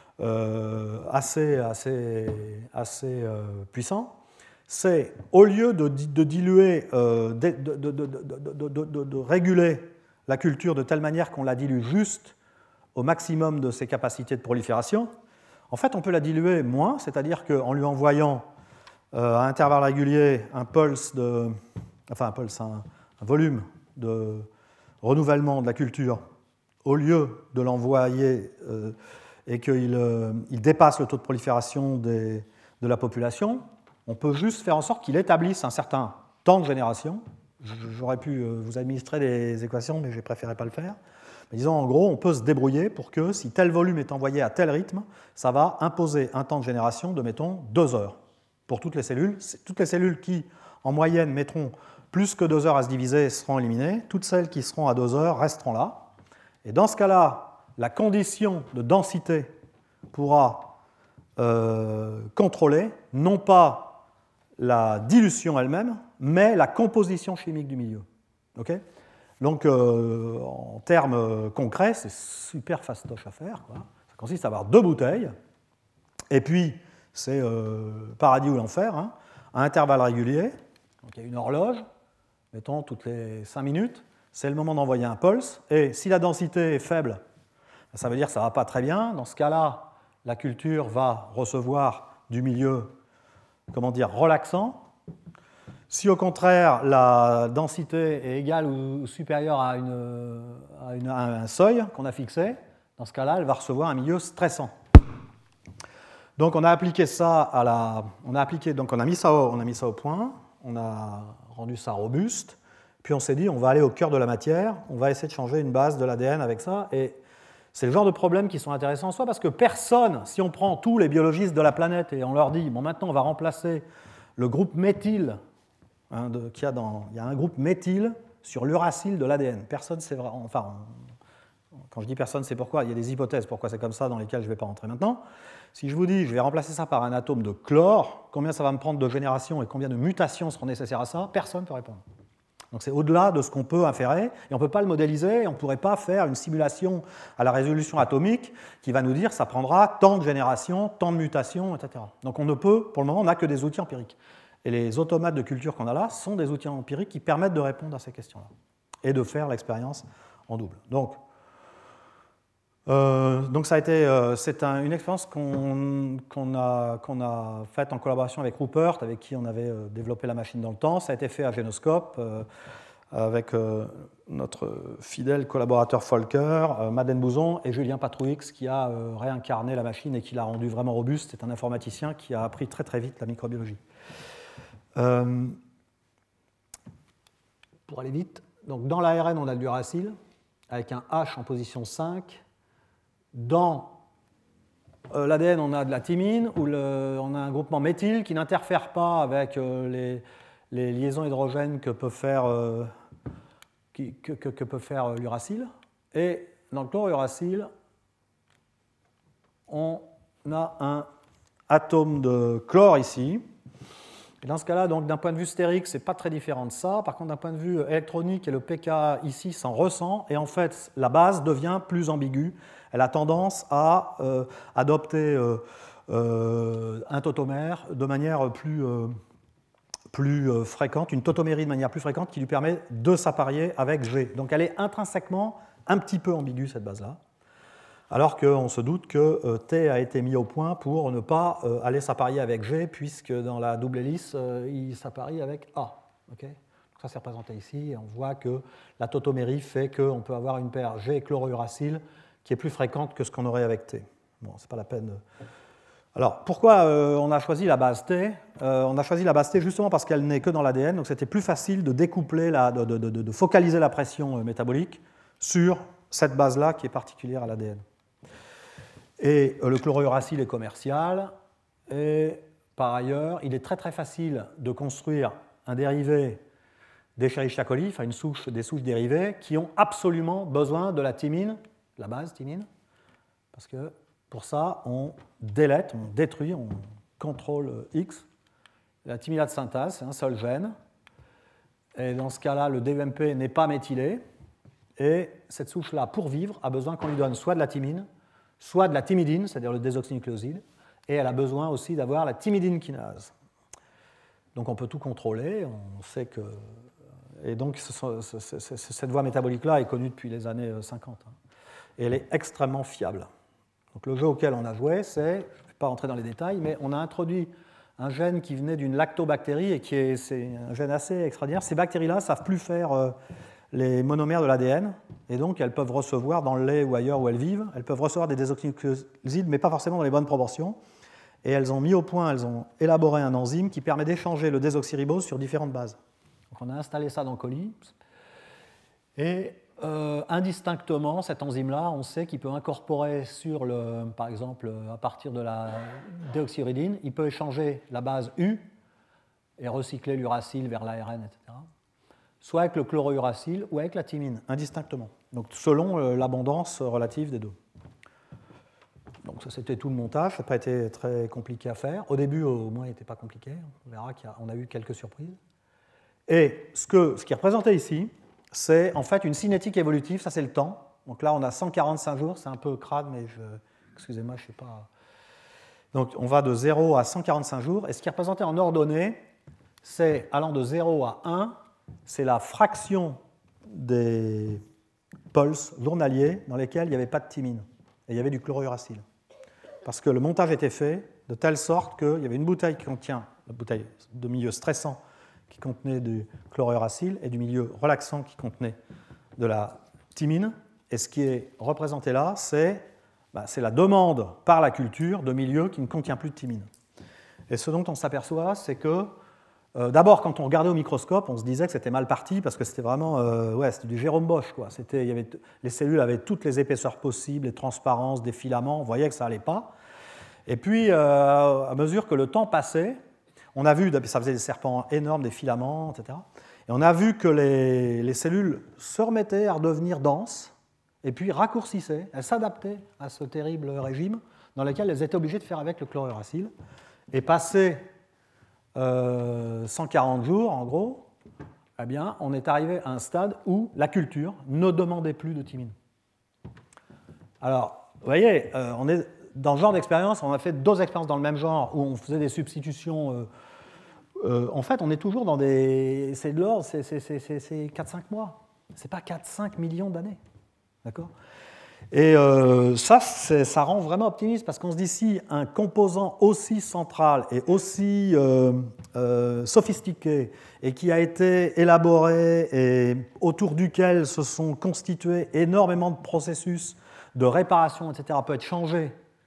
euh, assez, assez, assez euh, puissant. C'est, au lieu de, de diluer, euh, de, de, de, de, de, de, de, de réguler la culture de telle manière qu'on la dilue juste au maximum de ses capacités de prolifération, en fait, on peut la diluer moins, c'est-à-dire qu'en lui envoyant euh, à intervalles réguliers un pulse de, enfin un pulse, un, un volume de renouvellement de la culture, au lieu de l'envoyer euh, et qu'il euh, il dépasse le taux de prolifération des, de la population, on peut juste faire en sorte qu'il établisse un certain temps de génération. J'aurais pu vous administrer des équations, mais j'ai préféré pas le faire. Mais disons, en gros, on peut se débrouiller pour que si tel volume est envoyé à tel rythme, ça va imposer un temps de génération de, mettons, deux heures pour toutes les cellules. Toutes les cellules qui, en moyenne, mettront plus que deux heures à se diviser seront éliminées. Toutes celles qui seront à deux heures resteront là. Et dans ce cas-là, la condition de densité pourra euh, contrôler non pas la dilution elle-même, mais la composition chimique du milieu. Okay ? Donc, euh, en termes concrets, c'est super fastoche à faire, quoi. Ça consiste à avoir deux bouteilles, et puis, c'est euh, paradis ou l'enfer, hein, à intervalles réguliers. Donc, il y a une horloge, mettons, toutes les cinq minutes. C'est le moment d'envoyer un pulse, et si la densité est faible, ça veut dire que ça ne va pas très bien. Dans ce cas-là, la culture va recevoir du milieu, comment dire, relaxant. Si au contraire, la densité est égale ou supérieure à, une, à, une, à un seuil qu'on a fixé, dans ce cas-là, elle va recevoir un milieu stressant. Donc on a appliqué ça à la, on a appliqué, donc on a mis ça au, on a mis ça au point, on a rendu ça robuste, puis on s'est dit on va aller au cœur de la matière, on va essayer de changer une base de l'A D N avec ça, et c'est le genre de problèmes qui sont intéressants en soi, parce que personne, si on prend tous les biologistes de la planète et on leur dit bon maintenant on va remplacer le groupe méthyle, hein, de, qu'il y a dans, il y a un groupe méthyle sur l'uracile de l'A D N. Personne, c'est vrai, enfin, quand je dis personne, c'est pourquoi, il y a des hypothèses pourquoi c'est comme ça dans lesquelles je ne vais pas rentrer maintenant. Si je vous dis je vais remplacer ça par un atome de chlore, combien ça va me prendre de générations et combien de mutations seront nécessaires à ça, personne ne peut répondre. Donc c'est au-delà de ce qu'on peut inférer, et on ne peut pas le modéliser, et on ne pourrait pas faire une simulation à la résolution atomique qui va nous dire que ça prendra tant de générations, tant de mutations, et cetera. Donc on ne peut, pour le moment, on n'a que des outils empiriques. Et les automates de culture qu'on a là sont des outils empiriques qui permettent de répondre à ces questions-là et de faire l'expérience en double. Donc, euh, donc ça a été, euh, c'est un, une expérience qu'on, qu'on a, qu'on a faite en collaboration avec Rupert, avec qui on avait euh, développé la machine dans le temps. Ça a été fait à Génoscope euh, avec euh, notre fidèle collaborateur Volker, euh, Madeleine Bouzon et Julien Patrouix, qui a euh, réincarné la machine et qui l'a rendue vraiment robuste. C'est un informaticien qui a appris très très vite la microbiologie. Euh, pour aller vite, donc dans l'A R N on a de l'uracile avec un H en position cinq. Dans euh, l'A D N, on a de la thymine, où le, on a un groupement méthyle qui n'interfère pas avec euh, les, les liaisons hydrogènes que peut faire, euh, qui, que, que, que peut faire euh, l'uracile. Et dans le chloruracile, on a un atome de chlore ici. Et dans ce cas-là, donc, d'un point de vue stérique, ce n'est pas très différent de ça. Par contre, d'un point de vue électronique, et le P K ici s'en ressent. Et en fait, la base devient plus ambiguë. Elle a tendance à euh, adopter euh, euh, un tautomère de manière plus, euh, plus euh, fréquente, une tautomérie de manière plus fréquente qui lui permet de s'apparier avec G. Donc elle est intrinsèquement un petit peu ambiguë, cette base-là. Alors qu'on se doute que euh, T a été mis au point pour ne pas euh, aller s'apparier avec G, puisque dans la double hélice, euh, il s'apparie avec A. Okay, donc ça, c'est représenté ici, et on voit que la tautomérie fait qu'on peut avoir une paire G chlorouracile qui est plus fréquente que ce qu'on aurait avec T. Bon, c'est pas la peine de... Alors, pourquoi euh, on a choisi la base T euh, On a choisi la base T justement parce qu'elle n'est que dans l'A D N, donc c'était plus facile de découpler, la, de, de, de, de focaliser la pression euh, métabolique sur cette base-là qui est particulière à l'A D N. Et euh, le chlorouracile est commercial, et par ailleurs, il est très très facile de construire un dérivé d'Escherichia coli, enfin une souche, des souches dérivées, qui ont absolument besoin de la thymine, la base thymine, parce que pour ça, on délète, on détruit, on contrôle X. La thymidate synthase, c'est un seul gène. Et dans ce cas-là, le D E M P n'est pas méthylé. Et cette souche-là, pour vivre, a besoin qu'on lui donne soit de la thymine, soit de la thymidine, c'est-à-dire le désoxynucléoside. Et elle a besoin aussi d'avoir la thymidine kinase. Donc on peut tout contrôler, on sait que... Et donc ce, ce, ce, cette voie métabolique-là est connue depuis les années cinquante. Et elle est extrêmement fiable. Donc le jeu auquel on a joué, c'est, je ne vais pas rentrer dans les détails, mais on a introduit un gène qui venait d'une lactobactérie et qui est, c'est un gène assez extraordinaire. Ces bactéries-là ne savent plus faire euh, les monomères de l'A D N, et donc elles peuvent recevoir dans le lait ou ailleurs où elles vivent, elles peuvent recevoir des désoxynucléosides, mais pas forcément dans les bonnes proportions. Et elles ont mis au point, elles ont élaboré un enzyme qui permet d'échanger le désoxyribose sur différentes bases. Donc on a installé ça dans le colis, et euh, indistinctement, cet enzyme-là, on sait qu'il peut incorporer sur le, par exemple, à partir de la déoxyuridine, il peut échanger la base U et recycler l'uracile vers l'A R N, et cetera. Soit avec le chlorouracile ou avec la thymine, indistinctement. Donc selon euh, l'abondance relative des deux. Donc ça, c'était tout le montage, ça n'a pas été très compliqué à faire. Au début, au moins, il n'était pas compliqué. On verra qu'on a, a eu quelques surprises. Et ce, que, ce qui est représenté ici, c'est en fait une cinétique évolutive, ça c'est le temps. Donc là, on a cent quarante-cinq jours, c'est un peu crade, mais je, excusez-moi, je ne sais pas. Donc on va de zéro à cent quarante-cinq jours, et ce qui est représenté en ordonnée, c'est allant de zéro à un, c'est la fraction des pulses journaliers dans lesquels il n'y avait pas de thymine, et il y avait du chlorouracile. Parce que le montage était fait de telle sorte qu'il y avait une bouteille qui contient, la bouteille de milieu stressant, qui contenait du chlorouracile, et du milieu relaxant qui contenait de la thymine. Et ce qui est représenté là, c'est, bah, c'est la demande par la culture de milieu qui ne contient plus de thymine. Et ce dont on s'aperçoit, c'est que, euh, d'abord, quand on regardait au microscope, on se disait que c'était mal parti, parce que c'était vraiment euh, ouais, c'était du Jérôme Bosch, quoi. C'était, il y avait, les cellules avaient toutes les épaisseurs possibles, les transparences, des filaments, on voyait que ça n'allait pas. Et puis, euh, à mesure que le temps passait, on a vu, ça faisait des serpents énormes, des filaments, et cetera. Et on a vu que les, les cellules se remettaient à redevenir denses, et puis raccourcissaient, elles s'adaptaient à ce terrible régime dans lequel elles étaient obligées de faire avec le chlorouracile. Et passé euh, cent quarante jours, en gros, eh bien, on est arrivé à un stade où la culture ne demandait plus de thymine. Alors, vous voyez, euh, on est dans ce genre d'expérience, on a fait deux expériences dans le même genre où on faisait des substitutions. Euh, euh, en fait, on est toujours dans des. C'est de l'ordre, c'est, c'est, c'est, c'est quatre à cinq mois. Ce n'est pas quatre à cinq millions d'années. D'accord ? Et euh, ça, ça rend vraiment optimiste parce qu'on se dit si un composant aussi central et aussi euh, euh, sophistiqué et qui a été élaboré et autour duquel se sont constitués énormément de processus de réparation, et cetera, peut être changé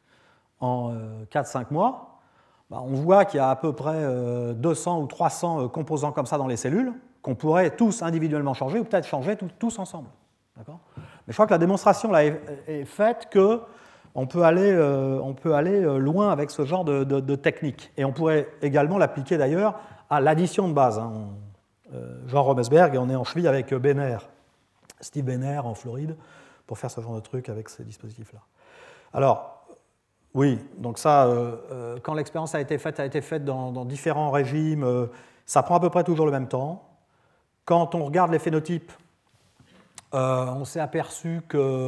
en euh, quatre à cinq mois, bah, on voit qu'il y a à peu près euh, deux cents ou trois cents euh, composants comme ça dans les cellules qu'on pourrait tous individuellement changer ou peut-être changer tout, tous ensemble. D'accord ? Mais je crois que la démonstration là, est, est faite qu'on peut aller, euh, on peut aller loin avec ce genre de, de, de technique. Et on pourrait également l'appliquer d'ailleurs à l'addition de base. Hein. On, euh, Jean Romesberg, et on est en cheville avec Benner, Steve Benner en Floride, pour faire ce genre de truc avec ces dispositifs-là. Alors, oui, donc ça, euh, euh, quand l'expérience a été faite, a été faite dans, dans différents régimes, euh, ça prend à peu près toujours le même temps. Quand on regarde les phénotypes, Euh, on s'est aperçu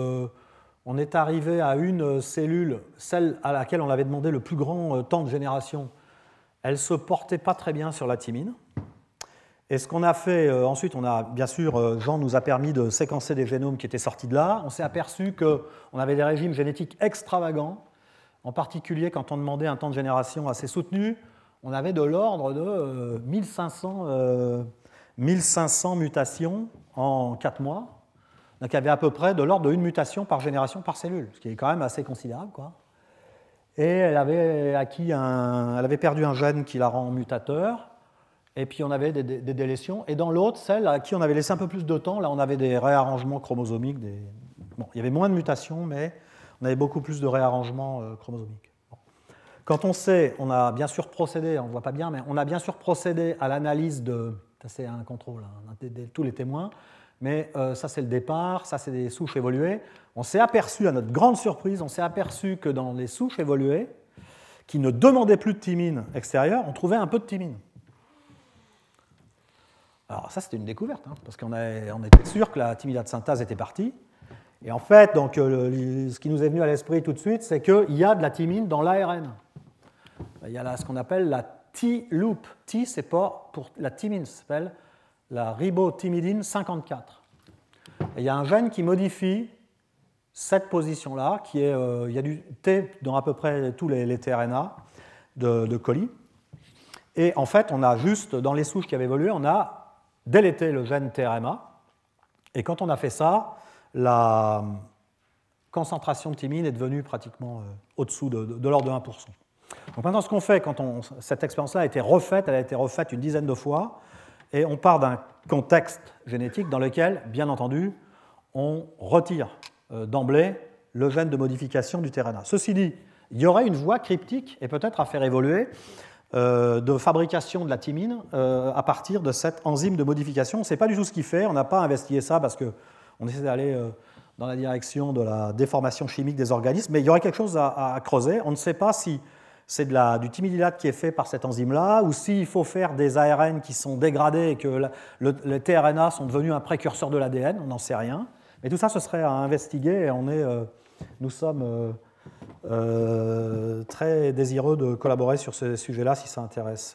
qu'on est arrivé à une cellule, celle à laquelle on avait demandé le plus grand temps de génération. Elle ne se portait pas très bien sur la thymine. Et ce qu'on a fait euh, ensuite, on a, bien sûr, Jean nous a permis de séquencer des génomes qui étaient sortis de là. On s'est aperçu qu'on avait des régimes génétiques extravagants. En particulier, quand on demandait un temps de génération assez soutenu, on avait de l'ordre de euh, mille cinq cents, euh, mille cinq cents mutations en quatre mois. Donc il y avait à peu près de l'ordre d'une mutation par génération par cellule, ce qui est quand même assez considérable, quoi. Et elle avait, acquis un, elle avait perdu un gène qui la rend mutateur, et puis on avait des, des, des délétions. Et dans l'autre, celle à qui on avait laissé un peu plus de temps, là on avait des réarrangements chromosomiques. Des... Bon, il y avait moins de mutations, mais on avait beaucoup plus de réarrangements euh, chromosomiques. Bon. Quand on sait, on a bien sûr procédé, on ne voit pas bien, mais on a bien sûr procédé à l'analyse de, ça c'est un contrôle, hein, de, de, de tous les témoins. Mais euh, ça, c'est le départ, ça, c'est des souches évoluées. On s'est aperçu, à notre grande surprise, on s'est aperçu que dans les souches évoluées, qui ne demandaient plus de thymine extérieure, on trouvait un peu de thymine. Alors ça, c'était une découverte, hein, parce qu'on a, on était sûr que la thymidate synthase était partie. Et en fait, donc, euh, le, ce qui nous est venu à l'esprit tout de suite, c'est qu'il y a de la thymine dans l'A R N. Il y a là ce qu'on appelle la T-loop. T, c'est pas pour la thymine, ça s'appelle la ribothymidine cinquante-quatre. Et il y a un gène qui modifie cette position-là, qui est, euh, il y a du T dans à peu près tous les, les tRNA de, de colis. Et en fait, on a juste, dans les souches qui avaient évolué, on a délété le gène T R M A. Et quand on a fait ça, la concentration de thymine est devenue pratiquement euh, au-dessous de, de, de l'ordre de un pour cent. Donc maintenant, ce qu'on fait, quand on, cette expérience-là a été refaite, elle a été refaite une dizaine de fois, et on part d'un contexte génétique dans lequel, bien entendu, on retire euh, d'emblée le gène de modification du T R N A. Ceci dit, il y aurait une voie cryptique, et peut-être à faire évoluer, euh, de fabrication de la thymine euh, à partir de cette enzyme de modification. On ne sait pas du tout ce qu'il fait, on n'a pas investigué ça parce qu'on essaie d'aller euh, dans la direction de la déformation chimique des organismes, mais il y aurait quelque chose à, à creuser. On ne sait pas si c'est de la, du thymidylate qui est fait par cette enzyme-là, ou s'il faut faire des A R N qui sont dégradés et que la, le, les T R N A sont devenus un précurseur de l'A D N, on n'en sait rien. Mais tout ça, ce serait à investiguer, et on est, euh, nous sommes euh, euh, très désireux de collaborer sur ce sujet-là si ça intéresse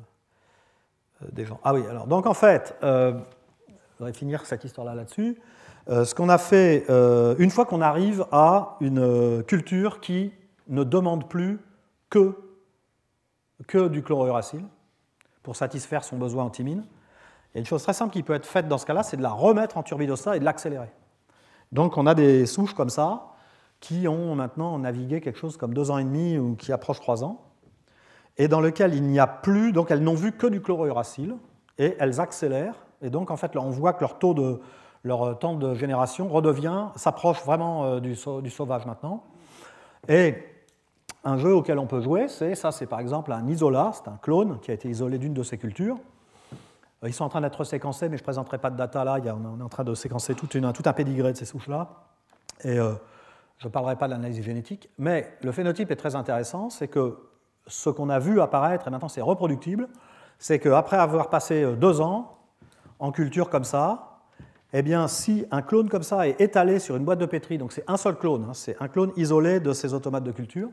euh, des gens. Ah oui, alors, donc en fait, euh, je voudrais finir cette histoire-là là-dessus. Euh, ce qu'on a fait, euh, une fois qu'on arrive à une culture qui ne demande plus que, que du chlorouracile pour satisfaire son besoin en thymine. Il y a une chose très simple qui peut être faite dans ce cas-là, c'est de la remettre en turbidosa et de l'accélérer. Donc on a des souches comme ça qui ont maintenant navigué quelque chose comme deux ans et demi ou qui approchent trois ans, et dans lequel il n'y a plus, donc elles n'ont vu que du chlorouracile, et elles accélèrent, et donc en fait on voit que leur taux de, leur temps de génération redevient, s'approche vraiment du, du sauvage maintenant. Et un jeu auquel on peut jouer, c'est ça, c'est par exemple un isolat, c'est un clone qui a été isolé d'une de ces cultures. Ils sont en train d'être séquencés, mais je ne présenterai pas de data là, il y a, on est en train de séquencer tout, une, tout un pédigré de ces souches-là. Et euh, je ne parlerai pas de l'analyse génétique, mais le phénotype est très intéressant, c'est que ce qu'on a vu apparaître, et maintenant c'est reproductible, c'est qu'après avoir passé deux ans en culture comme ça, eh bien, si un clone comme ça est étalé sur une boîte de pétri, donc c'est un seul clone, hein, c'est un clone isolé de ces automates de culture,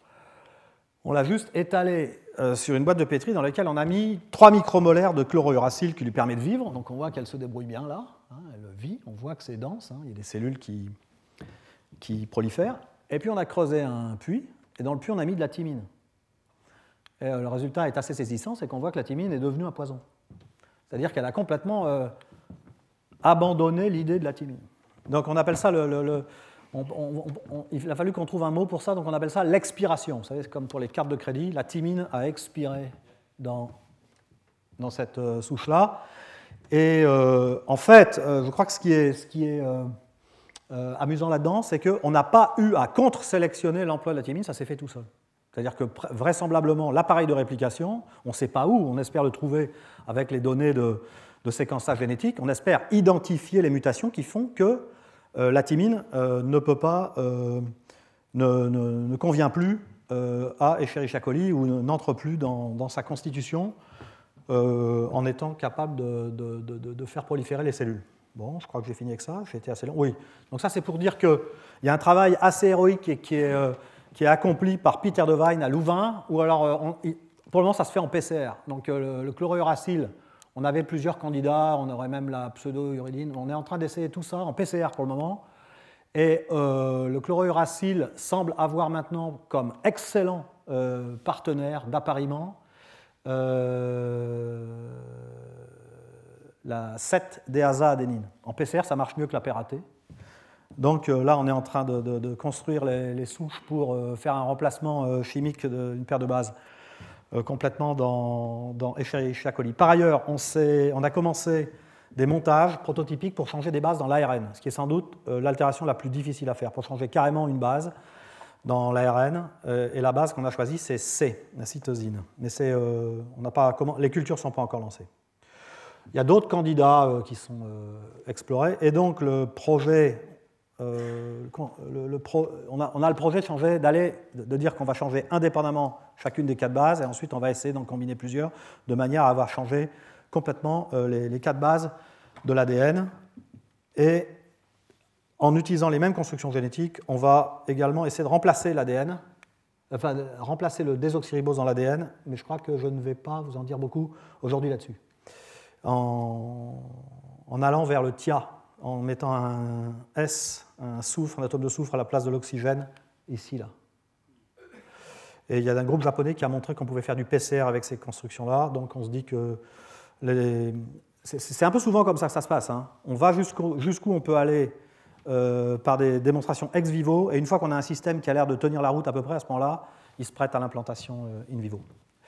on l'a juste étalé euh, sur une boîte de pétri dans laquelle on a mis trois micromolaires de chlorouracile qui lui permet de vivre. Donc on voit qu'elle se débrouille bien là, hein, elle vit, on voit que c'est dense, hein, il y a des cellules qui, qui prolifèrent. Et puis on a creusé un puits, et dans le puits on a mis de la thymine. Et euh, le résultat est assez saisissant, c'est qu'on voit que la thymine est devenue un poison. C'est-à-dire qu'elle a complètement euh, abandonné l'idée de la thymine. Donc on appelle ça le... le, le On, on, on, il a fallu qu'on trouve un mot pour ça, donc on appelle ça l'expiration. Vous savez, c'est comme pour les cartes de crédit, la thymine a expiré dans, dans cette euh, souche-là. Et euh, en fait, euh, je crois que ce qui est, ce qui est euh, euh, amusant là-dedans, c'est qu'on n'a pas eu à contre-sélectionner l'emploi de la thymine, ça s'est fait tout seul. C'est-à-dire que vraisemblablement, l'appareil de réplication, on ne sait pas où, on espère le trouver avec les données de, de séquençage génétique, on espère identifier les mutations qui font que Euh, la thymine euh, ne peut pas, euh, ne, ne, ne convient plus euh, à Escherichia coli ou n'entre plus dans, dans sa constitution euh, en étant capable de, de, de, de faire proliférer les cellules. Bon, je crois que j'ai fini avec ça, j'ai été assez long. Oui, donc ça c'est pour dire qu'il y a un travail assez héroïque et qui, est, euh, qui est accompli par Peter Devine à Louvain, ou alors euh, on, pour le moment ça se fait en P C R. Donc euh, le, le chlorouracile, on avait plusieurs candidats, on aurait même la pseudo-uridine. On est en train d'essayer tout ça en P C R pour le moment. Et euh, le chlorouracile semble avoir maintenant comme excellent euh, partenaire d'appariement euh, la sept déazadénine. En P C R, ça marche mieux que la P R A T. Donc euh, là, on est en train de, de, de construire les, les souches pour euh, faire un remplacement euh, chimique d'une paire de bases Euh, complètement dans, dans Escherichia coli. Par ailleurs, on, on a commencé des montages prototypiques pour changer des bases dans l'A R N, ce qui est sans doute euh, l'altération la plus difficile à faire, pour changer carrément une base dans l'A R N. Euh, et la base qu'on a choisie, c'est C, la cytosine. Mais c'est, euh, on n'a pas, comment, les cultures ne sont pas encore lancées. Il y a d'autres candidats euh, qui sont euh, explorés, et donc le projet... Euh, le, le pro, on, a, on a le projet de changer, d'aller, de, de dire qu'on va changer indépendamment chacune des quatre bases, et ensuite on va essayer d'en combiner plusieurs, de manière à avoir changé complètement euh, les, les quatre bases de l'A D N. Et en utilisant les mêmes constructions génétiques, on va également essayer de remplacer l'A D N, enfin de remplacer le désoxyribose dans l'A D N, mais je crois que je ne vais pas vous en dire beaucoup aujourd'hui là-dessus. En, en allant vers le T I A, en mettant un S, un soufre, un atome de soufre à la place de l'oxygène, ici, là. Et il y a un groupe japonais qui a montré qu'on pouvait faire du P C R avec ces constructions-là, donc on se dit que les, c'est un peu souvent comme ça que ça se passe. Hein. On va jusqu'où jusqu'où on peut aller euh, par des démonstrations ex vivo, et une fois qu'on a un système qui a l'air de tenir la route à peu près, à ce moment-là, il se prête à l'implantation euh, in vivo.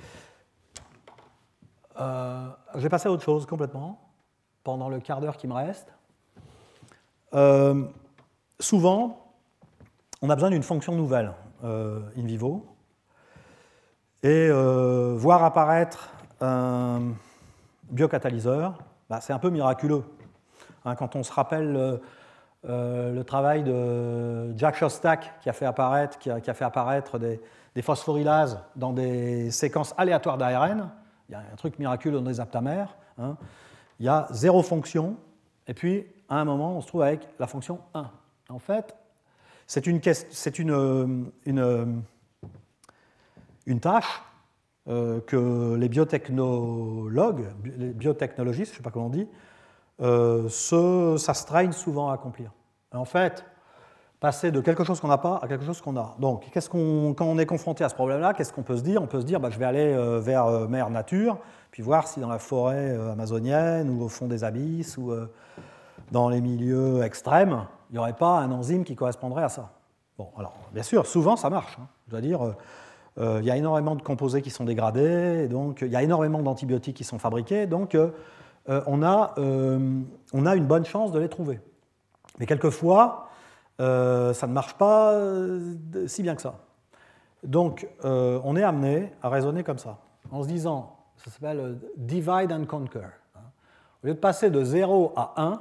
Euh, je vais passer à autre chose complètement, pendant le quart d'heure qui me reste. Euh, souvent, on a besoin d'une fonction nouvelle euh, in vivo, et euh, voir apparaître un biocatalyseur, bah, c'est un peu miraculeux. Hein, quand on se rappelle euh, euh, le travail de Jack Szostak qui a fait apparaître, qui a, qui a fait apparaître des, des phosphorylases dans des séquences aléatoires d'A R N, il y a un truc miraculeux dans les aptamères, hein, il y a zéro fonction, et puis à un moment on se trouve avec la fonction un. En fait, c'est une, c'est une, une, une tâche Euh, que les biotechnologues, les biotechnologistes, je ne sais pas comment on dit, euh, se, s'astreignent souvent à accomplir. Et en fait, passer de quelque chose qu'on n'a pas à quelque chose qu'on a. Donc, qu'est-ce qu'on, quand on est confronté à ce problème-là, qu'est-ce qu'on peut se dire? On peut se dire, bah, je vais aller euh, vers euh, Mère Nature, puis voir si dans la forêt euh, amazonienne, ou au fond des abysses, ou euh, dans les milieux extrêmes, il n'y aurait pas un enzyme qui correspondrait à ça. Bon, alors, bien sûr, souvent ça marche. Hein. Je dois dire... Euh, Euh, il y a énormément de composés qui sont dégradés, et donc il y a énormément d'antibiotiques qui sont fabriqués, donc euh, on, a, euh, on a une bonne chance de les trouver. Mais quelquefois, euh, ça ne marche pas euh, si bien que ça. Donc euh, on est amené à raisonner comme ça, en se disant, ça s'appelle divide and conquer. Au lieu de passer de zéro à un,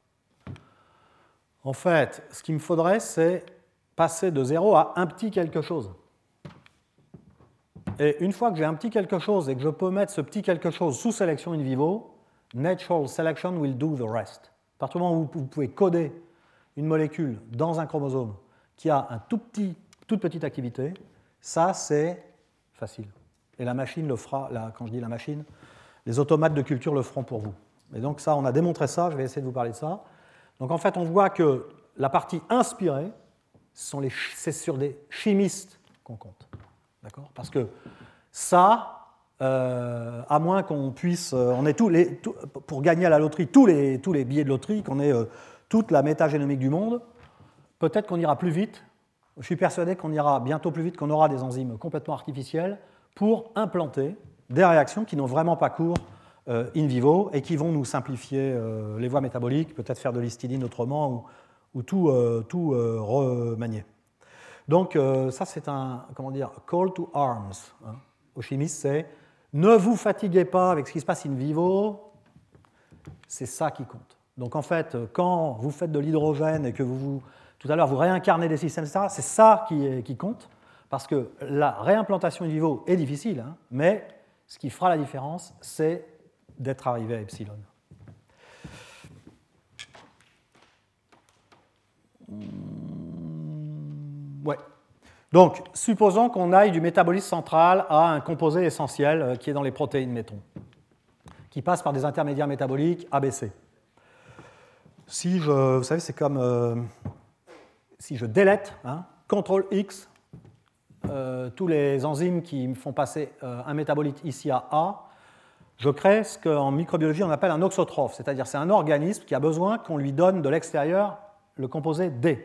en fait, ce qu'il me faudrait, c'est passer de zéro à un petit quelque chose. Et une fois que j'ai un petit quelque chose et que je peux mettre ce petit quelque chose sous sélection in vivo, natural selection will do the rest. À partir du moment où vous pouvez coder une molécule dans un chromosome qui a une tout petit, toute petite activité, ça c'est facile. Et la machine le fera, là, quand je dis la machine, les automates de culture le feront pour vous. Et donc ça, on a démontré ça, je vais essayer de vous parler de ça. Donc en fait, on voit que la partie inspirée, c'est sur des chimistes qu'on compte. D'accord ? Parce que ça, euh, à moins qu'on puisse, euh, on ait tous les, tout, pour gagner à la loterie tous les, tous les billets de loterie, qu'on ait euh, toute la métagénomique du monde, peut-être qu'on ira plus vite. Je suis persuadé qu'on ira bientôt plus vite, qu'on aura des enzymes complètement artificielles pour implanter des réactions qui n'ont vraiment pas cours euh, in vivo et qui vont nous simplifier euh, les voies métaboliques, peut-être faire de l'histidine autrement ou, ou tout, euh, tout euh, remanier. Donc euh, ça c'est un, comment dire, call to arms. Hein. Aux chimistes, c'est ne vous fatiguez pas avec ce qui se passe in vivo, c'est ça qui compte. Donc en fait, quand vous faites de l'hydrogène et que vous, vous tout à l'heure vous réincarnez des systèmes, et cetera, c'est ça qui, est, qui compte, parce que la réimplantation in vivo est difficile, hein, mais ce qui fera la différence, c'est d'être arrivé à epsilon. Ouais. Donc, supposons qu'on aille du métabolisme central à un composé essentiel qui est dans les protéines, mettons, qui passe par des intermédiaires métaboliques A B C. Si je, vous savez, c'est comme euh, si je délète, hein, contrôle X, euh, tous les enzymes qui me font passer euh, un métabolite ici à A, je crée ce qu'en microbiologie on appelle un auxotrophe, c'est-à-dire c'est un organisme qui a besoin qu'on lui donne de l'extérieur le composé D.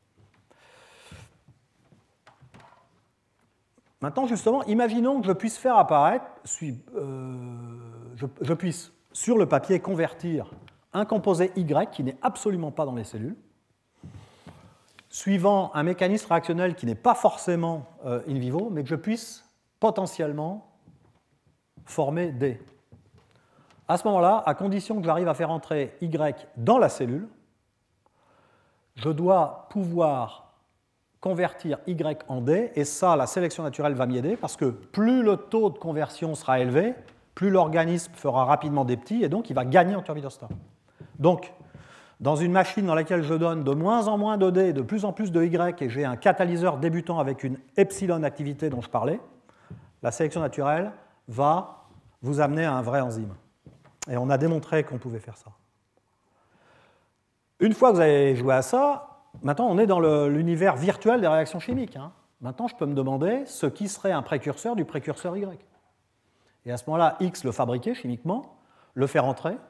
Maintenant, justement, imaginons que je puisse faire apparaître, euh, je, je puisse, sur le papier, convertir un composé Y qui n'est absolument pas dans les cellules, suivant un mécanisme réactionnel qui n'est pas forcément euh, in vivo, mais que je puisse potentiellement former D. À ce moment-là, à condition que j'arrive à faire entrer Y dans la cellule, je dois pouvoir convertir Y en D, et ça, la sélection naturelle va m'y aider, parce que plus le taux de conversion sera élevé, plus l'organisme fera rapidement des petits, et donc il va gagner en turbidostat. Donc, dans une machine dans laquelle je donne de moins en moins de D, de plus en plus de Y, et j'ai un catalyseur débutant avec une epsilon activité dont je parlais, la sélection naturelle va vous amener à un vrai enzyme. Et on a démontré qu'on pouvait faire ça. Une fois que vous avez joué à ça, maintenant, on est dans le, l'univers virtuel des réactions chimiques. Hein. Maintenant, je peux me demander ce qui serait un précurseur du précurseur Y. Et à ce moment-là, X le fabriquer chimiquement, le faire entrer,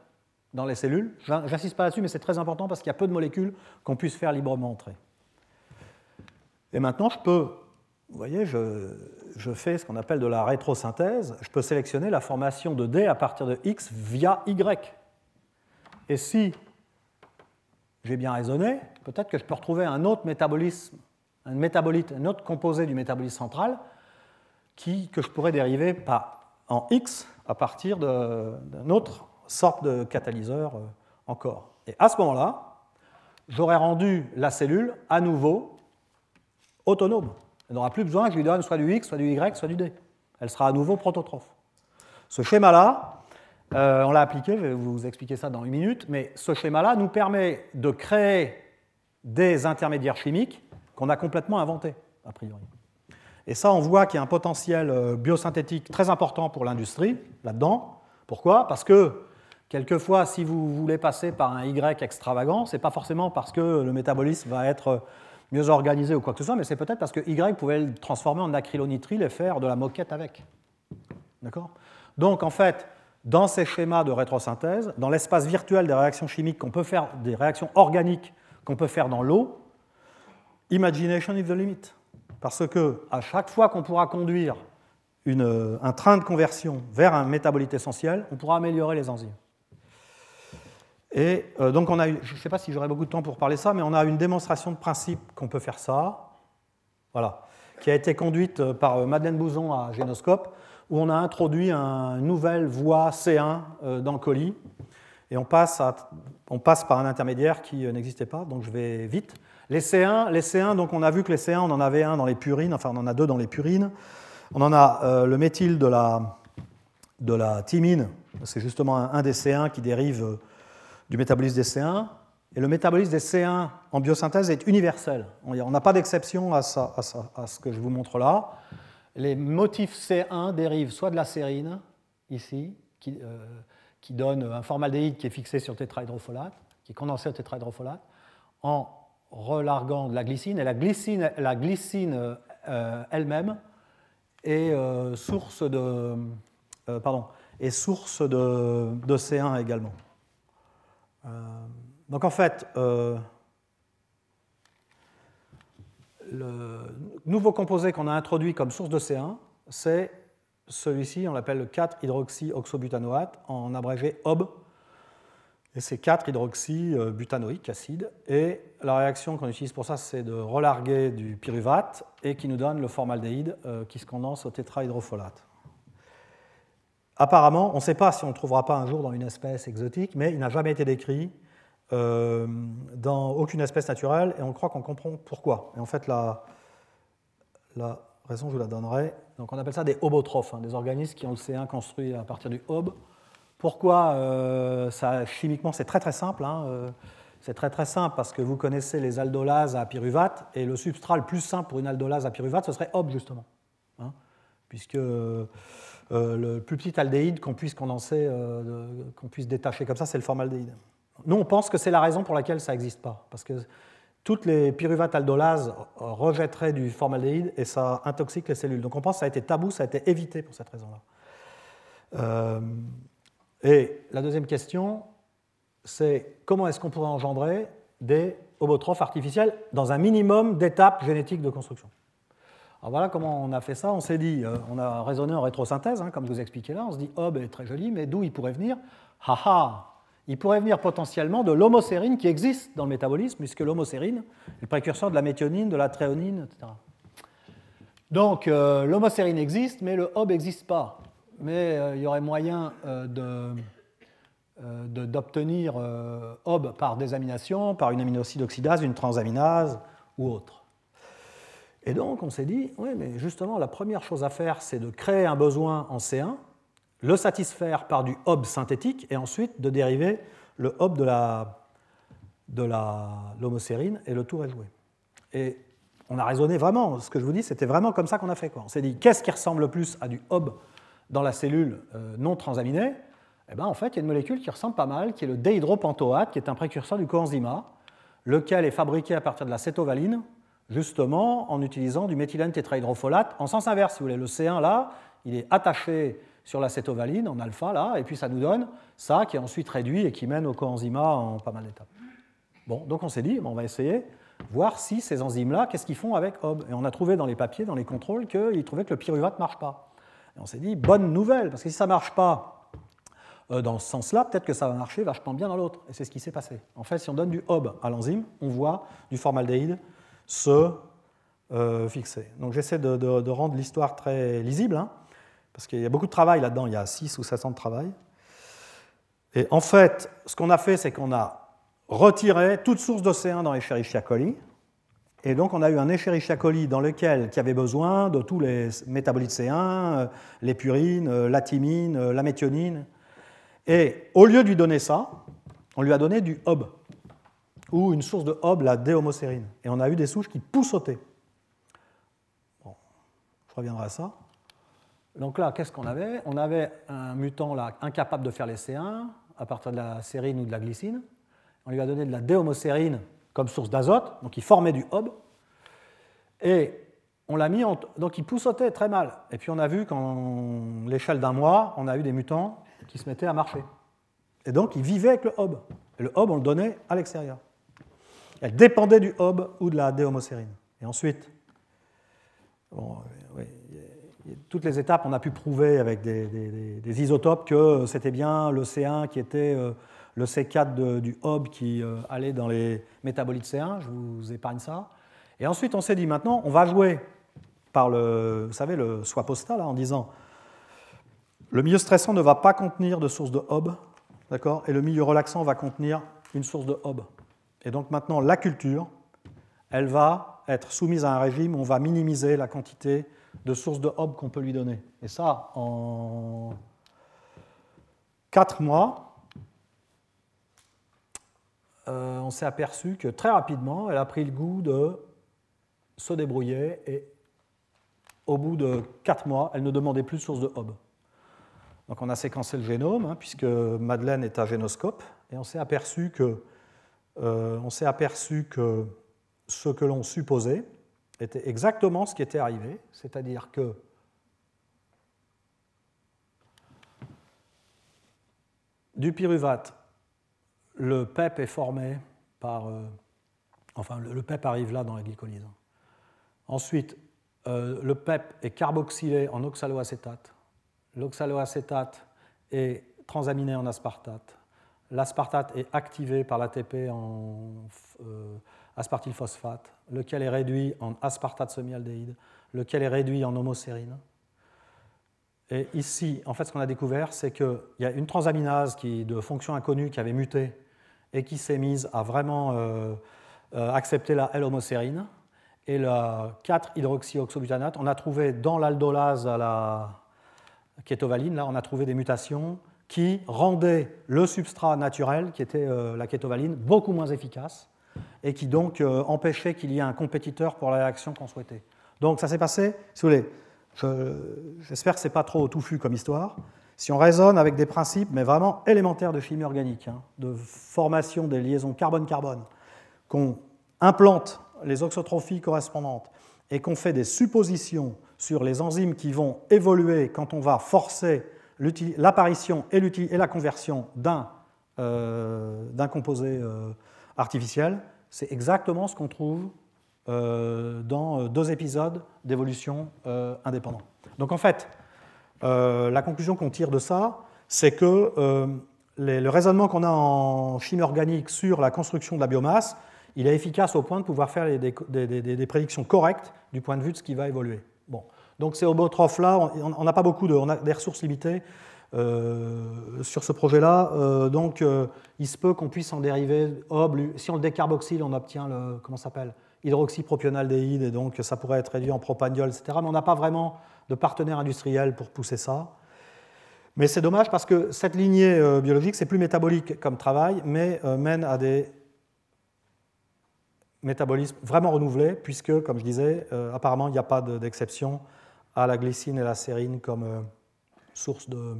dans les cellules. J'insiste pas là-dessus, mais c'est très important parce qu'il y a peu de molécules qu'on puisse faire librement entrer. Et maintenant, je peux, vous voyez, je, je fais ce qu'on appelle de la rétrosynthèse. Je peux sélectionner la formation de D à partir de X via Y. Et si j'ai bien raisonné, peut-être que je peux retrouver un autre métabolisme, un métabolite, un autre composé du métabolisme central qui, que je pourrais dériver par, en X à partir d'une autre sorte de catalyseur encore. Et à ce moment-là, j'aurais rendu la cellule à nouveau autonome. Elle n'aura plus besoin que je lui donne soit du X, soit du Y, soit du D. Elle sera à nouveau prototrophe. Ce schéma-là, euh, on l'a appliqué, je vais vous expliquer ça dans une minute, mais ce schéma-là nous permet de créer des intermédiaires chimiques qu'on a complètement inventés, a priori. Et ça, on voit qu'il y a un potentiel biosynthétique très important pour l'industrie, là-dedans. Pourquoi ? Parce que, quelquefois, si vous voulez passer par un Y extravagant, ce n'est pas forcément parce que le métabolisme va être mieux organisé ou quoi que ce soit, mais c'est peut-être parce que Y pouvait le transformer en acrylonitrile et faire de la moquette avec. D'accord ? Donc, en fait, dans ces schémas de rétrosynthèse, dans l'espace virtuel des réactions chimiques qu'on peut faire, des réactions organiques qu'on peut faire dans l'eau, imagination is the limit. Parce que à chaque fois qu'on pourra conduire une, un train de conversion vers un métabolite essentiel, on pourra améliorer les enzymes. Et euh, donc on a eu, je ne sais pas si j'aurai beaucoup de temps pour parler de ça, mais on a une démonstration de principe qu'on peut faire ça, voilà, qui a été conduite par Madeleine Bouzon à Génoscope, où on a introduit un, une nouvelle voie C un euh, dans le colis, et on passe, à, on passe par un intermédiaire qui euh, n'existait pas, donc je vais vite. Les C un, les C un, donc on a vu que les C un, on en avait un dans les purines, enfin on en a deux dans les purines. On en a euh, le méthyle de la, de la thymine, c'est justement un, un des C un qui dérive euh, du métabolisme des C un. Et le métabolisme des C un en biosynthèse est universel. On n'a pas d'exception à, ça, à, ça, à ce que je vous montre là. Les motifs C un dérivent soit de la sérine, ici, qui, euh, qui donne un formaldéhyde qui est fixé sur le tétrahydrofolate, qui est condensé au tétrahydrofolate, en relarguant de la glycine. Et la glycine, la glycine euh, elle-même est euh, source de, euh, pardon, est source de, de C un également. Euh, donc en fait, euh, le nouveau composé qu'on a introduit comme source de C un, c'est celui-ci, on l'appelle le quatre hydroxy-oxobutanoate, en abrégé O B. Et c'est quatre hydroxy-butanoïque acide. Et la réaction qu'on utilise pour ça, c'est de relarguer du pyruvate et qui nous donne le formaldéhyde euh, qui se condense au tétrahydrofolate. Apparemment, on ne sait pas si on ne trouvera pas un jour dans une espèce exotique, mais il n'a jamais été décrit euh, dans aucune espèce naturelle et on croit qu'on comprend pourquoi. Et en fait, la, la raison, je vous la donnerai. Donc, on appelle ça des obotrophes, hein, des organismes qui ont le C un construit à partir du O B. Pourquoi euh, ça, chimiquement, c'est très très simple. Hein, euh, c'est très très simple parce que vous connaissez les aldolases à pyruvate et le substrat le plus simple pour une aldolase à pyruvate, ce serait O B justement. Hein, puisque euh, le plus petit aldéhyde qu'on puisse condenser, euh, de, qu'on puisse détacher comme ça, c'est le formaldéhyde. Nous, on pense que c'est la raison pour laquelle ça n'existe pas. Parce que toutes les pyruvates aldolases rejetteraient du formaldéhyde et ça intoxique les cellules. Donc on pense que ça a été tabou, ça a été évité pour cette raison-là. Euh, Et la deuxième question, c'est comment est-ce qu'on pourrait engendrer des obotrophes artificiels dans un minimum d'étapes génétiques de construction. Alors voilà comment on a fait ça. On s'est dit, on a raisonné en rétrosynthèse, hein, comme je vous expliquais là. On se dit, O B est très joli, mais d'où il pourrait venir ? Ha ha ! Il pourrait venir potentiellement de l'homocérine qui existe dans le métabolisme, puisque l'homocérine est le précurseur de la méthionine, de la tréonine, et cetera. Donc euh, l'homocérine existe, mais le O B n'existe pas. Mais euh, il y aurait moyen euh, de, euh, de, d'obtenir euh, O B par désamination, par une aminoside oxydase, une transaminase ou autre. Et donc on s'est dit, oui, mais justement, la première chose à faire, c'est de créer un besoin en C un, le satisfaire par du O B synthétique, et ensuite de dériver le O B de, la, de la, l'homocérine, et le tour est joué. Et on a raisonné vraiment, ce que je vous dis, c'était vraiment comme ça qu'on a fait, quoi. On s'est dit, qu'est-ce qui ressemble le plus à du O B dans la cellule euh, non transaminée? Eh ben, en fait, il y a une molécule qui ressemble pas mal, qui est le déhydropentoate, qui est un précurseur du coenzyme A, lequel est fabriqué à partir de la cétovaline, justement en utilisant du méthylène tétrahydrofolate en sens inverse. Si vous voulez, le C un, là, il est attaché sur l'acétovaline en alpha, là, et puis ça nous donne ça qui est ensuite réduit et qui mène au coenzymat en pas mal d'étapes. Bon, donc on s'est dit, on va essayer voir si ces enzymes-là, qu'est-ce qu'ils font avec O B. Et on a trouvé dans les papiers, dans les contrôles, qu'ils trouvaient que le pyruvate ne marche pas. Et on s'est dit, bonne nouvelle, parce que si ça ne marche pas euh, dans ce sens-là, peut-être que ça va marcher vachement bien dans l'autre. Et c'est ce qui s'est passé. En fait, si on donne du O B à l'enzyme, on voit du formaldéhyde se euh, fixer. Donc j'essaie de, de, de rendre l'histoire très lisible, hein, parce qu'il y a beaucoup de travail là-dedans, il y a six ou sept ans de travail. Et en fait, ce qu'on a fait, c'est qu'on a retiré toute source de C un dans Escherichia coli. Et donc, on a eu un Escherichia coli dans lequel, qui avait besoin de tous les métabolites C un, les purines, la thymine, la méthionine. Et au lieu de lui donner ça, on lui a donné du O B, ou une source de O B, la déhomocérine. Et on a eu des souches qui poussotaient. Bon, je reviendrai à ça. Donc là, qu'est-ce qu'on avait? On avait un mutant là, incapable de faire les C un à partir de la sérine ou de la glycine. On lui a donné de la déhomocérine comme source d'azote, donc il formait du O B. Et on l'a mis en... Donc il poussotait très mal. Et puis on a vu qu'en l'échelle d'un mois, on a eu des mutants qui se mettaient à marcher. Et donc il vivait avec le O B. Et le O B, on le donnait à l'extérieur. Elle dépendait du O B ou de la déhomocérine. Et ensuite, bon, oui, toutes les étapes, on a pu prouver avec des, des, des isotopes que c'était bien le C un qui était euh, le C quatre de, du O B qui euh, allait dans les métabolites C un. Je vous épargne ça. Et ensuite, on s'est dit, maintenant, on va jouer par le, vous savez, le swapostat, là, en disant le milieu stressant ne va pas contenir de source de O B, d'accord, et le milieu relaxant va contenir une source de O B. Et donc maintenant, la culture, elle va être soumise à un régime où on va minimiser la quantité de sources de O B qu'on peut lui donner. Et ça, en quatre mois, euh, on s'est aperçu que très rapidement, elle a pris le goût de se débrouiller et au bout de quatre mois, elle ne demandait plus de source de O B. Donc on a séquencé le génome, hein, puisque Madeleine est à Génoscope, et on s'est aperçu que, euh, on s'est aperçu que ce que l'on supposait était exactement ce qui était arrivé, c'est-à-dire que du pyruvate, le P E P est formé par... Euh, enfin, le, le P E P arrive là dans la glycolyse. Ensuite, euh, le P E P est carboxylé en oxaloacétate. L'oxaloacétate est transaminé en aspartate. L'aspartate est activé par l'A T P en euh, aspartylphosphate, lequel est réduit en aspartate semi-aldéhyde, lequel est réduit en homocérine. Et ici, en fait, ce qu'on a découvert, c'est qu'il y a une transaminase qui, de fonction inconnue qui avait muté et qui s'est mise à vraiment euh, euh, accepter la L-homocérine. Et la quatre hydroxyoxobutanate, on a trouvé dans l'aldolase à la kétovaline, là, on a trouvé des mutations qui rendaient le substrat naturel, qui était euh, la kétovaline, beaucoup moins efficace et qui donc euh, empêchait qu'il y ait un compétiteur pour la réaction qu'on souhaitait. Donc ça s'est passé, si vous voulez, je, j'espère que ce n'est pas trop touffu comme histoire. Si on raisonne avec des principes, mais vraiment élémentaires de chimie organique, hein, de formation des liaisons carbone-carbone, qu'on implante les oxotrophies correspondantes et qu'on fait des suppositions sur les enzymes qui vont évoluer quand on va forcer l'apparition et, et la conversion d'un, euh, d'un composé euh, artificiel, c'est exactement ce qu'on trouve euh, dans deux épisodes d'évolution euh, indépendante. Donc en fait, euh, la conclusion qu'on tire de ça, c'est que euh, les, le raisonnement qu'on a en chimie organique sur la construction de la biomasse, il est efficace au point de pouvoir faire des, des, des, des prédictions correctes du point de vue de ce qui va évoluer. Bon. Donc ces homotrophes-là, on n'a pas beaucoup de, on a des ressources limitées euh, sur ce projet-là, euh, donc euh, il se peut qu'on puisse en dériver O B. Si on le décarboxyle, on obtient le, comment ça s'appelle, hydroxypropionaldéhyde, et donc ça pourrait être réduit en propandiol, et cetera. Mais on n'a pas vraiment de partenaire industriel pour pousser ça. Mais c'est dommage parce que cette lignée euh, biologique, c'est plus métabolique comme travail, mais euh, mène à des métabolismes vraiment renouvelés, puisque, comme je disais, euh, apparemment, il n'y a pas de, d'exception à la glycine et la sérine comme euh, source de,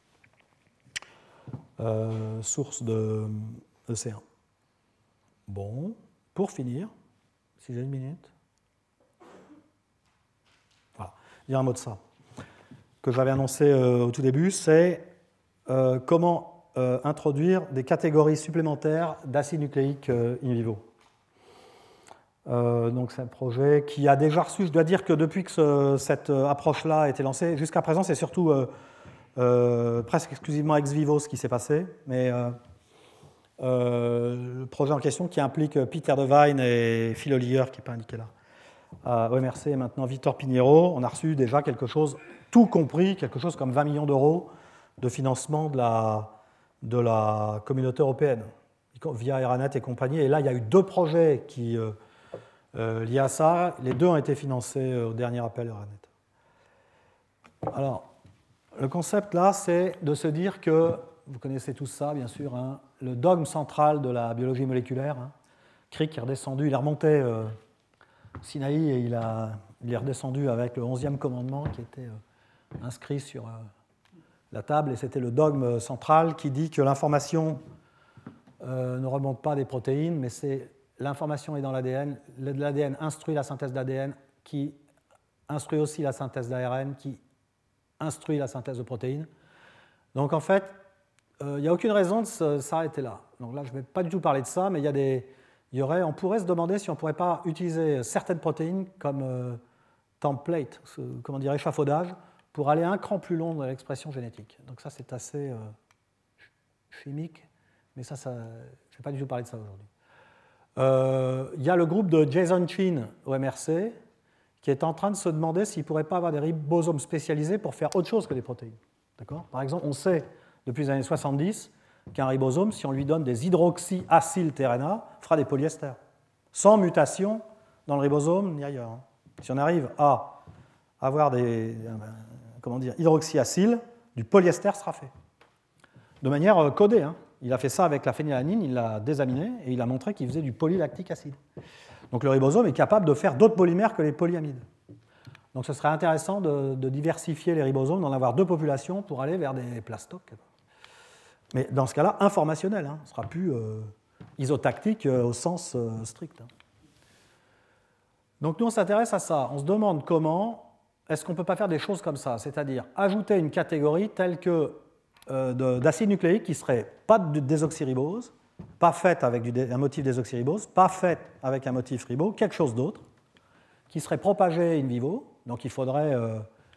euh, source de, de C un. Bon, pour finir, si j'ai une minute, voilà, dire un mot de ça. que j'avais annoncé euh, au tout début, c'est euh, comment euh, introduire des catégories supplémentaires d'acides nucléiques euh, in vivo. Euh, donc c'est un projet qui a déjà reçu, je dois dire que depuis que ce, cette approche-là a été lancée, jusqu'à présent c'est surtout euh, euh, presque exclusivement ex vivo ce qui s'est passé, mais euh, euh, le projet en question qui implique Peter Devine et Phil Hollier, qui n'est pas indiqué là, à O M R C et maintenant Victor Pinheiro, on a reçu déjà quelque chose, tout compris, quelque chose comme vingt millions d'euros de financement de la, de la communauté européenne, via Eranet et compagnie. Et là, il y a eu deux projets qui, euh, euh, liés à ça. Les deux ont été financés au dernier appel Eranet. Alors, le concept là, c'est de se dire que, vous connaissez tous ça, bien sûr, hein, le dogme central de la biologie moléculaire, hein, Crick est redescendu, il est remonté euh, Sinaï et il, a, il est redescendu avec le onzième commandement qui était euh, inscrit sur euh, la table, et c'était le dogme central qui dit que l'information euh, ne remonte pas des protéines, mais c'est l'information est dans l'A D N, l'A D N instruit la synthèse d'A D N, qui instruit aussi la synthèse d'A R N, qui instruit la synthèse de protéines. Donc en fait, il euh, n'y a aucune raison de s'arrêter là. Donc là, je ne vais pas du tout parler de ça, mais il y a des... Il y aurait, on pourrait se demander si on ne pourrait pas utiliser certaines protéines comme euh, template, ce, comment dire, échafaudage, pour aller un cran plus long dans l'expression génétique. Donc ça, c'est assez euh, chimique, mais ça, ça je ne vais pas du tout parler de ça aujourd'hui. Euh, il y a le groupe de Jason Chin, O M R C, qui est en train de se demander s'il ne pourrait pas avoir des ribosomes spécialisés pour faire autre chose que des protéines. D'accord ? Par exemple, on sait depuis les années soixante-dix qu'un ribosome, si on lui donne des hydroxyacyltRNA, fera des polyesters, sans mutation dans le ribosome ni ailleurs. Si on arrive à avoir des comment dire, hydroxyacyl, du polyester sera fait. De manière codée. Hein. Il a fait ça avec la phénylalanine, il l'a désaminé et il a montré qu'il faisait du polylactique acide. Donc le ribosome est capable de faire d'autres polymères que les polyamides. Donc ce serait intéressant de, de diversifier les ribosomes, d'en avoir deux populations pour aller vers des plastocs. Mais dans ce cas-là, informationnel, hein, ce ne sera plus euh, isotactique euh, au sens euh, strict. Hein. Donc nous, on s'intéresse à ça. On se demande comment est-ce qu'on ne peut pas faire des choses comme ça, c'est-à-dire ajouter une catégorie telle que euh, d'acides nucléiques qui ne serait pas de désoxyribose, pas faite avec du dé, un motif désoxyribose, pas faite avec un motif ribo, quelque chose d'autre, qui serait propagé in vivo, donc il faudrait euh,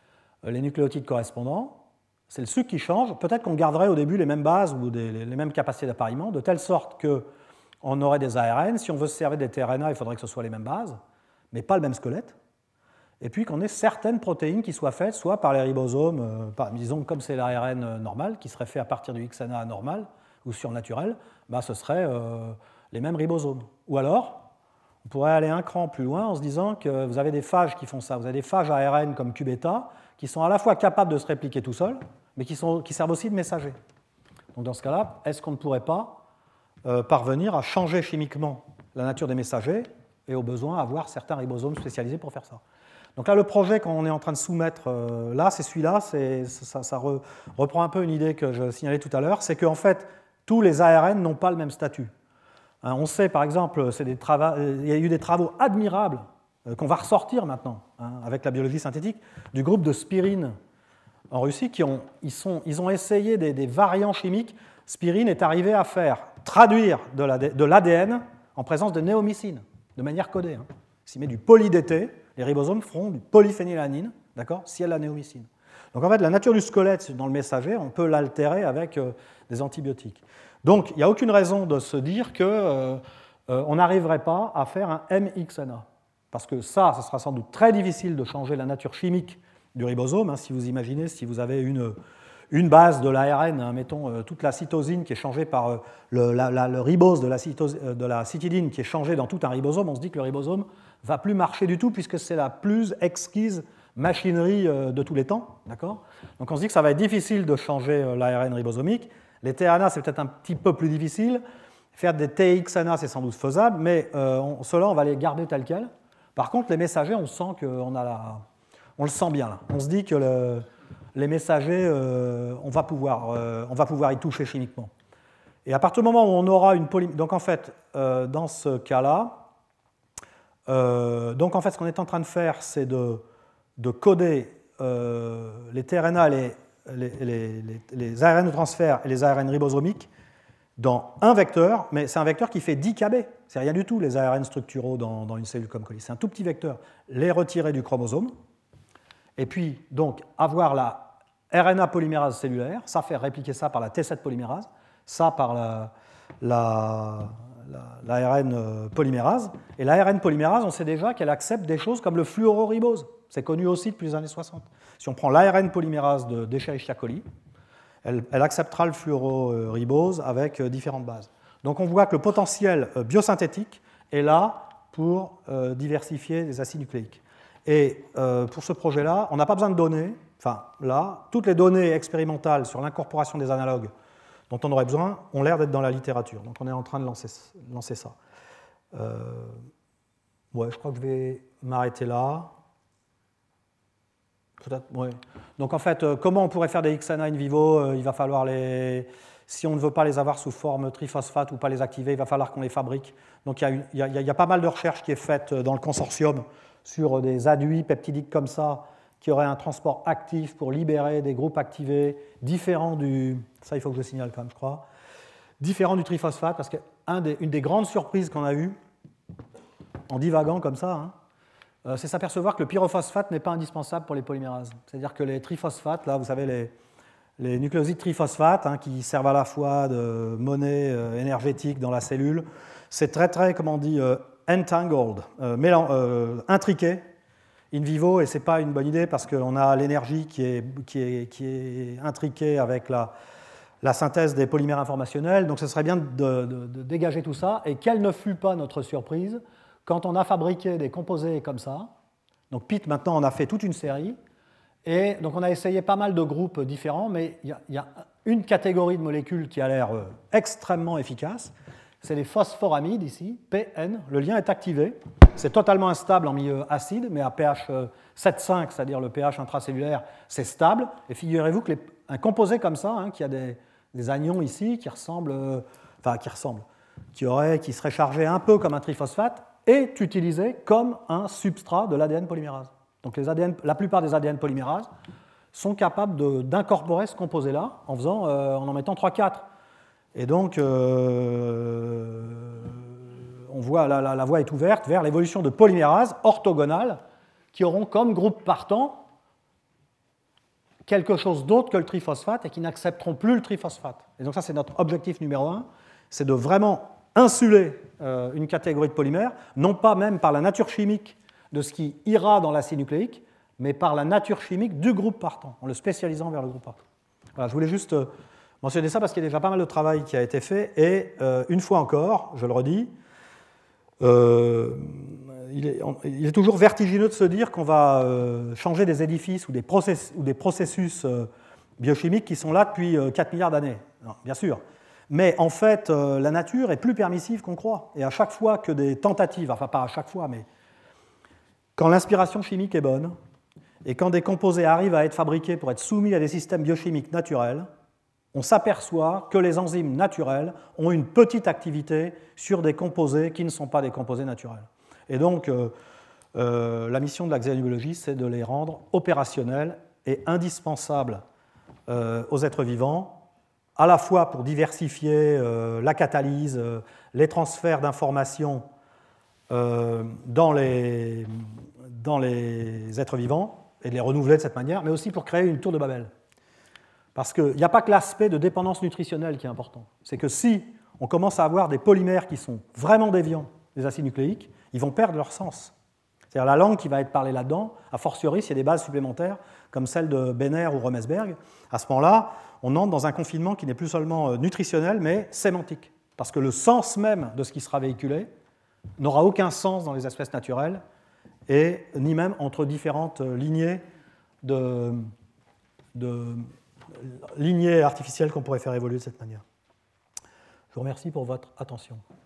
les nucléotides correspondants. C'est le sucre qui change. Peut-être qu'on garderait au début les mêmes bases ou des, les mêmes capacités d'appariement, de telle sorte qu'on aurait des A R N. Si on veut se servir des tRNA, il faudrait que ce soit les mêmes bases, mais pas le même squelette. Et puis qu'on ait certaines protéines qui soient faites, soit par les ribosomes, euh, par, disons comme c'est l'A R N normal, qui serait fait à partir du X N A normal ou surnaturel, bah, ce serait euh, les mêmes ribosomes. Ou alors, on pourrait aller un cran plus loin en se disant que vous avez des phages qui font ça. Vous avez des phages A R N comme Q bêta qui sont à la fois capables de se répliquer tout seuls, mais qui, sont, qui servent aussi de messagers. Donc dans ce cas-là, est-ce qu'on ne pourrait pas euh, parvenir à changer chimiquement la nature des messagers et au besoin avoir certains ribosomes spécialisés pour faire ça? Donc là, le projet qu'on est en train de soumettre euh, là, c'est celui-là, c'est, ça, ça re, reprend un peu une idée que je signalais tout à l'heure, c'est qu'en fait, tous les A R N n'ont pas le même statut. Hein, on sait, par exemple, c'est des trava- il y a eu des travaux admirables euh, qu'on va ressortir maintenant, hein, avec la biologie synthétique, du groupe de Spirine en Russie, qui ont, ils, sont, ils ont essayé des, des variants chimiques. Spirine est arrivé à faire traduire de, la, de l'A D N en présence de néomycine, de manière codée. Hein. S'il met du poly-D T, les ribosomes feront du polyphénylalanine, d'accord, si elle a la néomycine. Donc en fait, la nature du squelette dans le messager, on peut l'altérer avec euh, des antibiotiques. Donc il n'y a aucune raison de se dire qu'on euh, euh, n'arriverait pas à faire un M X N A. Parce que ça, ce sera sans doute très difficile de changer la nature chimique du ribosome. Hein, si vous imaginez, si vous avez une, une base de l'A R N, hein, mettons euh, toute la cytosine qui est changée par euh, le, la, la, le ribose de la, cytose, euh, de la cytidine qui est changée dans tout un ribosome, on se dit que le ribosome ne va plus marcher du tout puisque c'est la plus exquise machinerie euh, de tous les temps. D'accord ? Donc on se dit que ça va être difficile de changer euh, l'A R N ribosomique. Les tRNA, c'est peut-être un petit peu plus difficile. Faire des T X N A, c'est sans doute faisable, mais euh, on, ceux-là, on va les garder tels quels. Par contre, les messagers, on sent qu'on a la... On le sent bien là. On se dit que le, les messagers, euh, on, va pouvoir, euh, on va pouvoir y toucher chimiquement. Et à partir du moment où on aura une poly... Donc en fait, euh, dans ce cas-là, euh, donc en fait, ce qu'on est en train de faire, c'est de, de coder euh, les tRNA, les, les, les, les, les A R N de transfert et les A R N ribosomiques dans un vecteur, mais c'est un vecteur qui fait dix K B. C'est rien du tout, les A R N structuraux dans, dans une cellule comme coli. C'est un tout petit vecteur. Les retirer du chromosome, et puis donc avoir la R N A polymérase cellulaire, ça faire répliquer ça par la T sept polymérase, ça par la, la, la, la R N polymérase. Et la R N polymérase, on sait déjà qu'elle accepte des choses comme le fluororibose. C'est connu aussi depuis les années soixante. Si on prend l'A R N polymérase de d'Escherichia coli, elle, elle acceptera le fluororibose avec différentes bases. Donc on voit que le potentiel biosynthétique est là pour euh, diversifier les acides nucléiques. Et euh, pour ce projet-là, on n'a pas besoin de données. Enfin, là, toutes les données expérimentales sur l'incorporation des analogues dont on aurait besoin ont l'air d'être dans la littérature. Donc on est en train de lancer, lancer ça. Euh, ouais, je crois que je vais m'arrêter là. Peut-être, ouais. Donc en fait, euh, comment on pourrait faire des X N A in vivo? euh, Il va falloir les... Si on ne veut pas les avoir sous forme triphosphate ou pas les activer, il va falloir qu'on les fabrique. Donc il y a, une, il y a, il y a pas mal de recherches qui est faite dans le consortium sur des adduits peptidiques comme ça, qui auraient un transport actif pour libérer des groupes activés différents du... Ça, il faut que je signale quand même, je crois. Différents du triphosphate, parce qu'une des, des grandes surprises qu'on a eues, en divaguant comme ça, hein, euh, c'est s'apercevoir que le pyrophosphate n'est pas indispensable pour les polymérases. C'est-à-dire que les triphosphates, là, vous savez, les, les nucléosides triphosphates, hein, qui servent à la fois de monnaie euh, énergétique dans la cellule, c'est très, très, comment on dit, euh, entangled, euh, mélan- euh, intriqué in vivo, et ce n'est pas une bonne idée parce qu'on a l'énergie qui est, qui, est, qui est intriquée avec la, la synthèse des polymères informationnels, donc ce serait bien de, de, de dégager tout ça, et quelle ne fut pas notre surprise quand on a fabriqué des composés comme ça. Donc P I T, maintenant, on a fait toute une série, et donc on a essayé pas mal de groupes différents, mais il y, y a une catégorie de molécules qui a l'air euh, extrêmement efficace, c'est les phosphoramides ici, P N. Le lien est activé. C'est totalement instable en milieu acide, mais à pH sept virgule cinq, c'est-à-dire le pH intracellulaire, c'est stable. Et figurez-vous qu'un composé comme ça, hein, qui a des, des anions ici, qui ressemblent, euh, enfin qui ressemblent, qui, aurait, qui serait chargé un peu comme un triphosphate, est utilisé comme un substrat de l'A D N polymérase. Donc les A D N, la plupart des A D N polymérases sont capables de, d'incorporer ce composé-là en, faisant, euh, en en mettant trois quatre. Et donc, euh, on voit la, la, la voie est ouverte vers l'évolution de polymérases orthogonales qui auront comme groupe partant quelque chose d'autre que le triphosphate et qui n'accepteront plus le triphosphate. Et donc ça, c'est notre objectif numéro un, c'est de vraiment insuler euh, une catégorie de polymères, non pas même par la nature chimique de ce qui ira dans l'acide nucléique, mais par la nature chimique du groupe partant, en le spécialisant vers le groupe partant. Voilà, je voulais juste... Euh, mentionner ça parce qu'il y a déjà pas mal de travail qui a été fait et euh, une fois encore, je le redis, euh, il, est, il est toujours vertigineux de se dire qu'on va euh, changer des édifices ou des, process, ou des processus euh, biochimiques qui sont là depuis euh, quatre milliards d'années. Non, bien sûr. Mais en fait, euh, la nature est plus permissive qu'on croit. Et à chaque fois que des tentatives, enfin pas à chaque fois, mais quand l'inspiration chimique est bonne et quand des composés arrivent à être fabriqués pour être soumis à des systèmes biochimiques naturels, on s'aperçoit que les enzymes naturelles ont une petite activité sur des composés qui ne sont pas des composés naturels. Et donc, euh, euh, la mission de la xénobiologie, c'est de les rendre opérationnels et indispensables euh, aux êtres vivants, à la fois pour diversifier euh, la catalyse, euh, les transferts d'informations euh, dans, les, dans les êtres vivants, et de les renouveler de cette manière, mais aussi pour créer une tour de Babel. Parce qu'il n'y a pas que l'aspect de dépendance nutritionnelle qui est important. C'est que si on commence à avoir des polymères qui sont vraiment déviants des acides nucléiques, ils vont perdre leur sens. C'est-à-dire la langue qui va être parlée là-dedans, a fortiori s'il y a des bases supplémentaires, comme celle de Benner ou Romesberg, à ce moment-là, on entre dans un confinement qui n'est plus seulement nutritionnel, mais sémantique. Parce que le sens même de ce qui sera véhiculé n'aura aucun sens dans les espèces naturelles, et ni même entre différentes lignées de... de lignée artificielle qu'on pourrait faire évoluer de cette manière. Je vous remercie pour votre attention.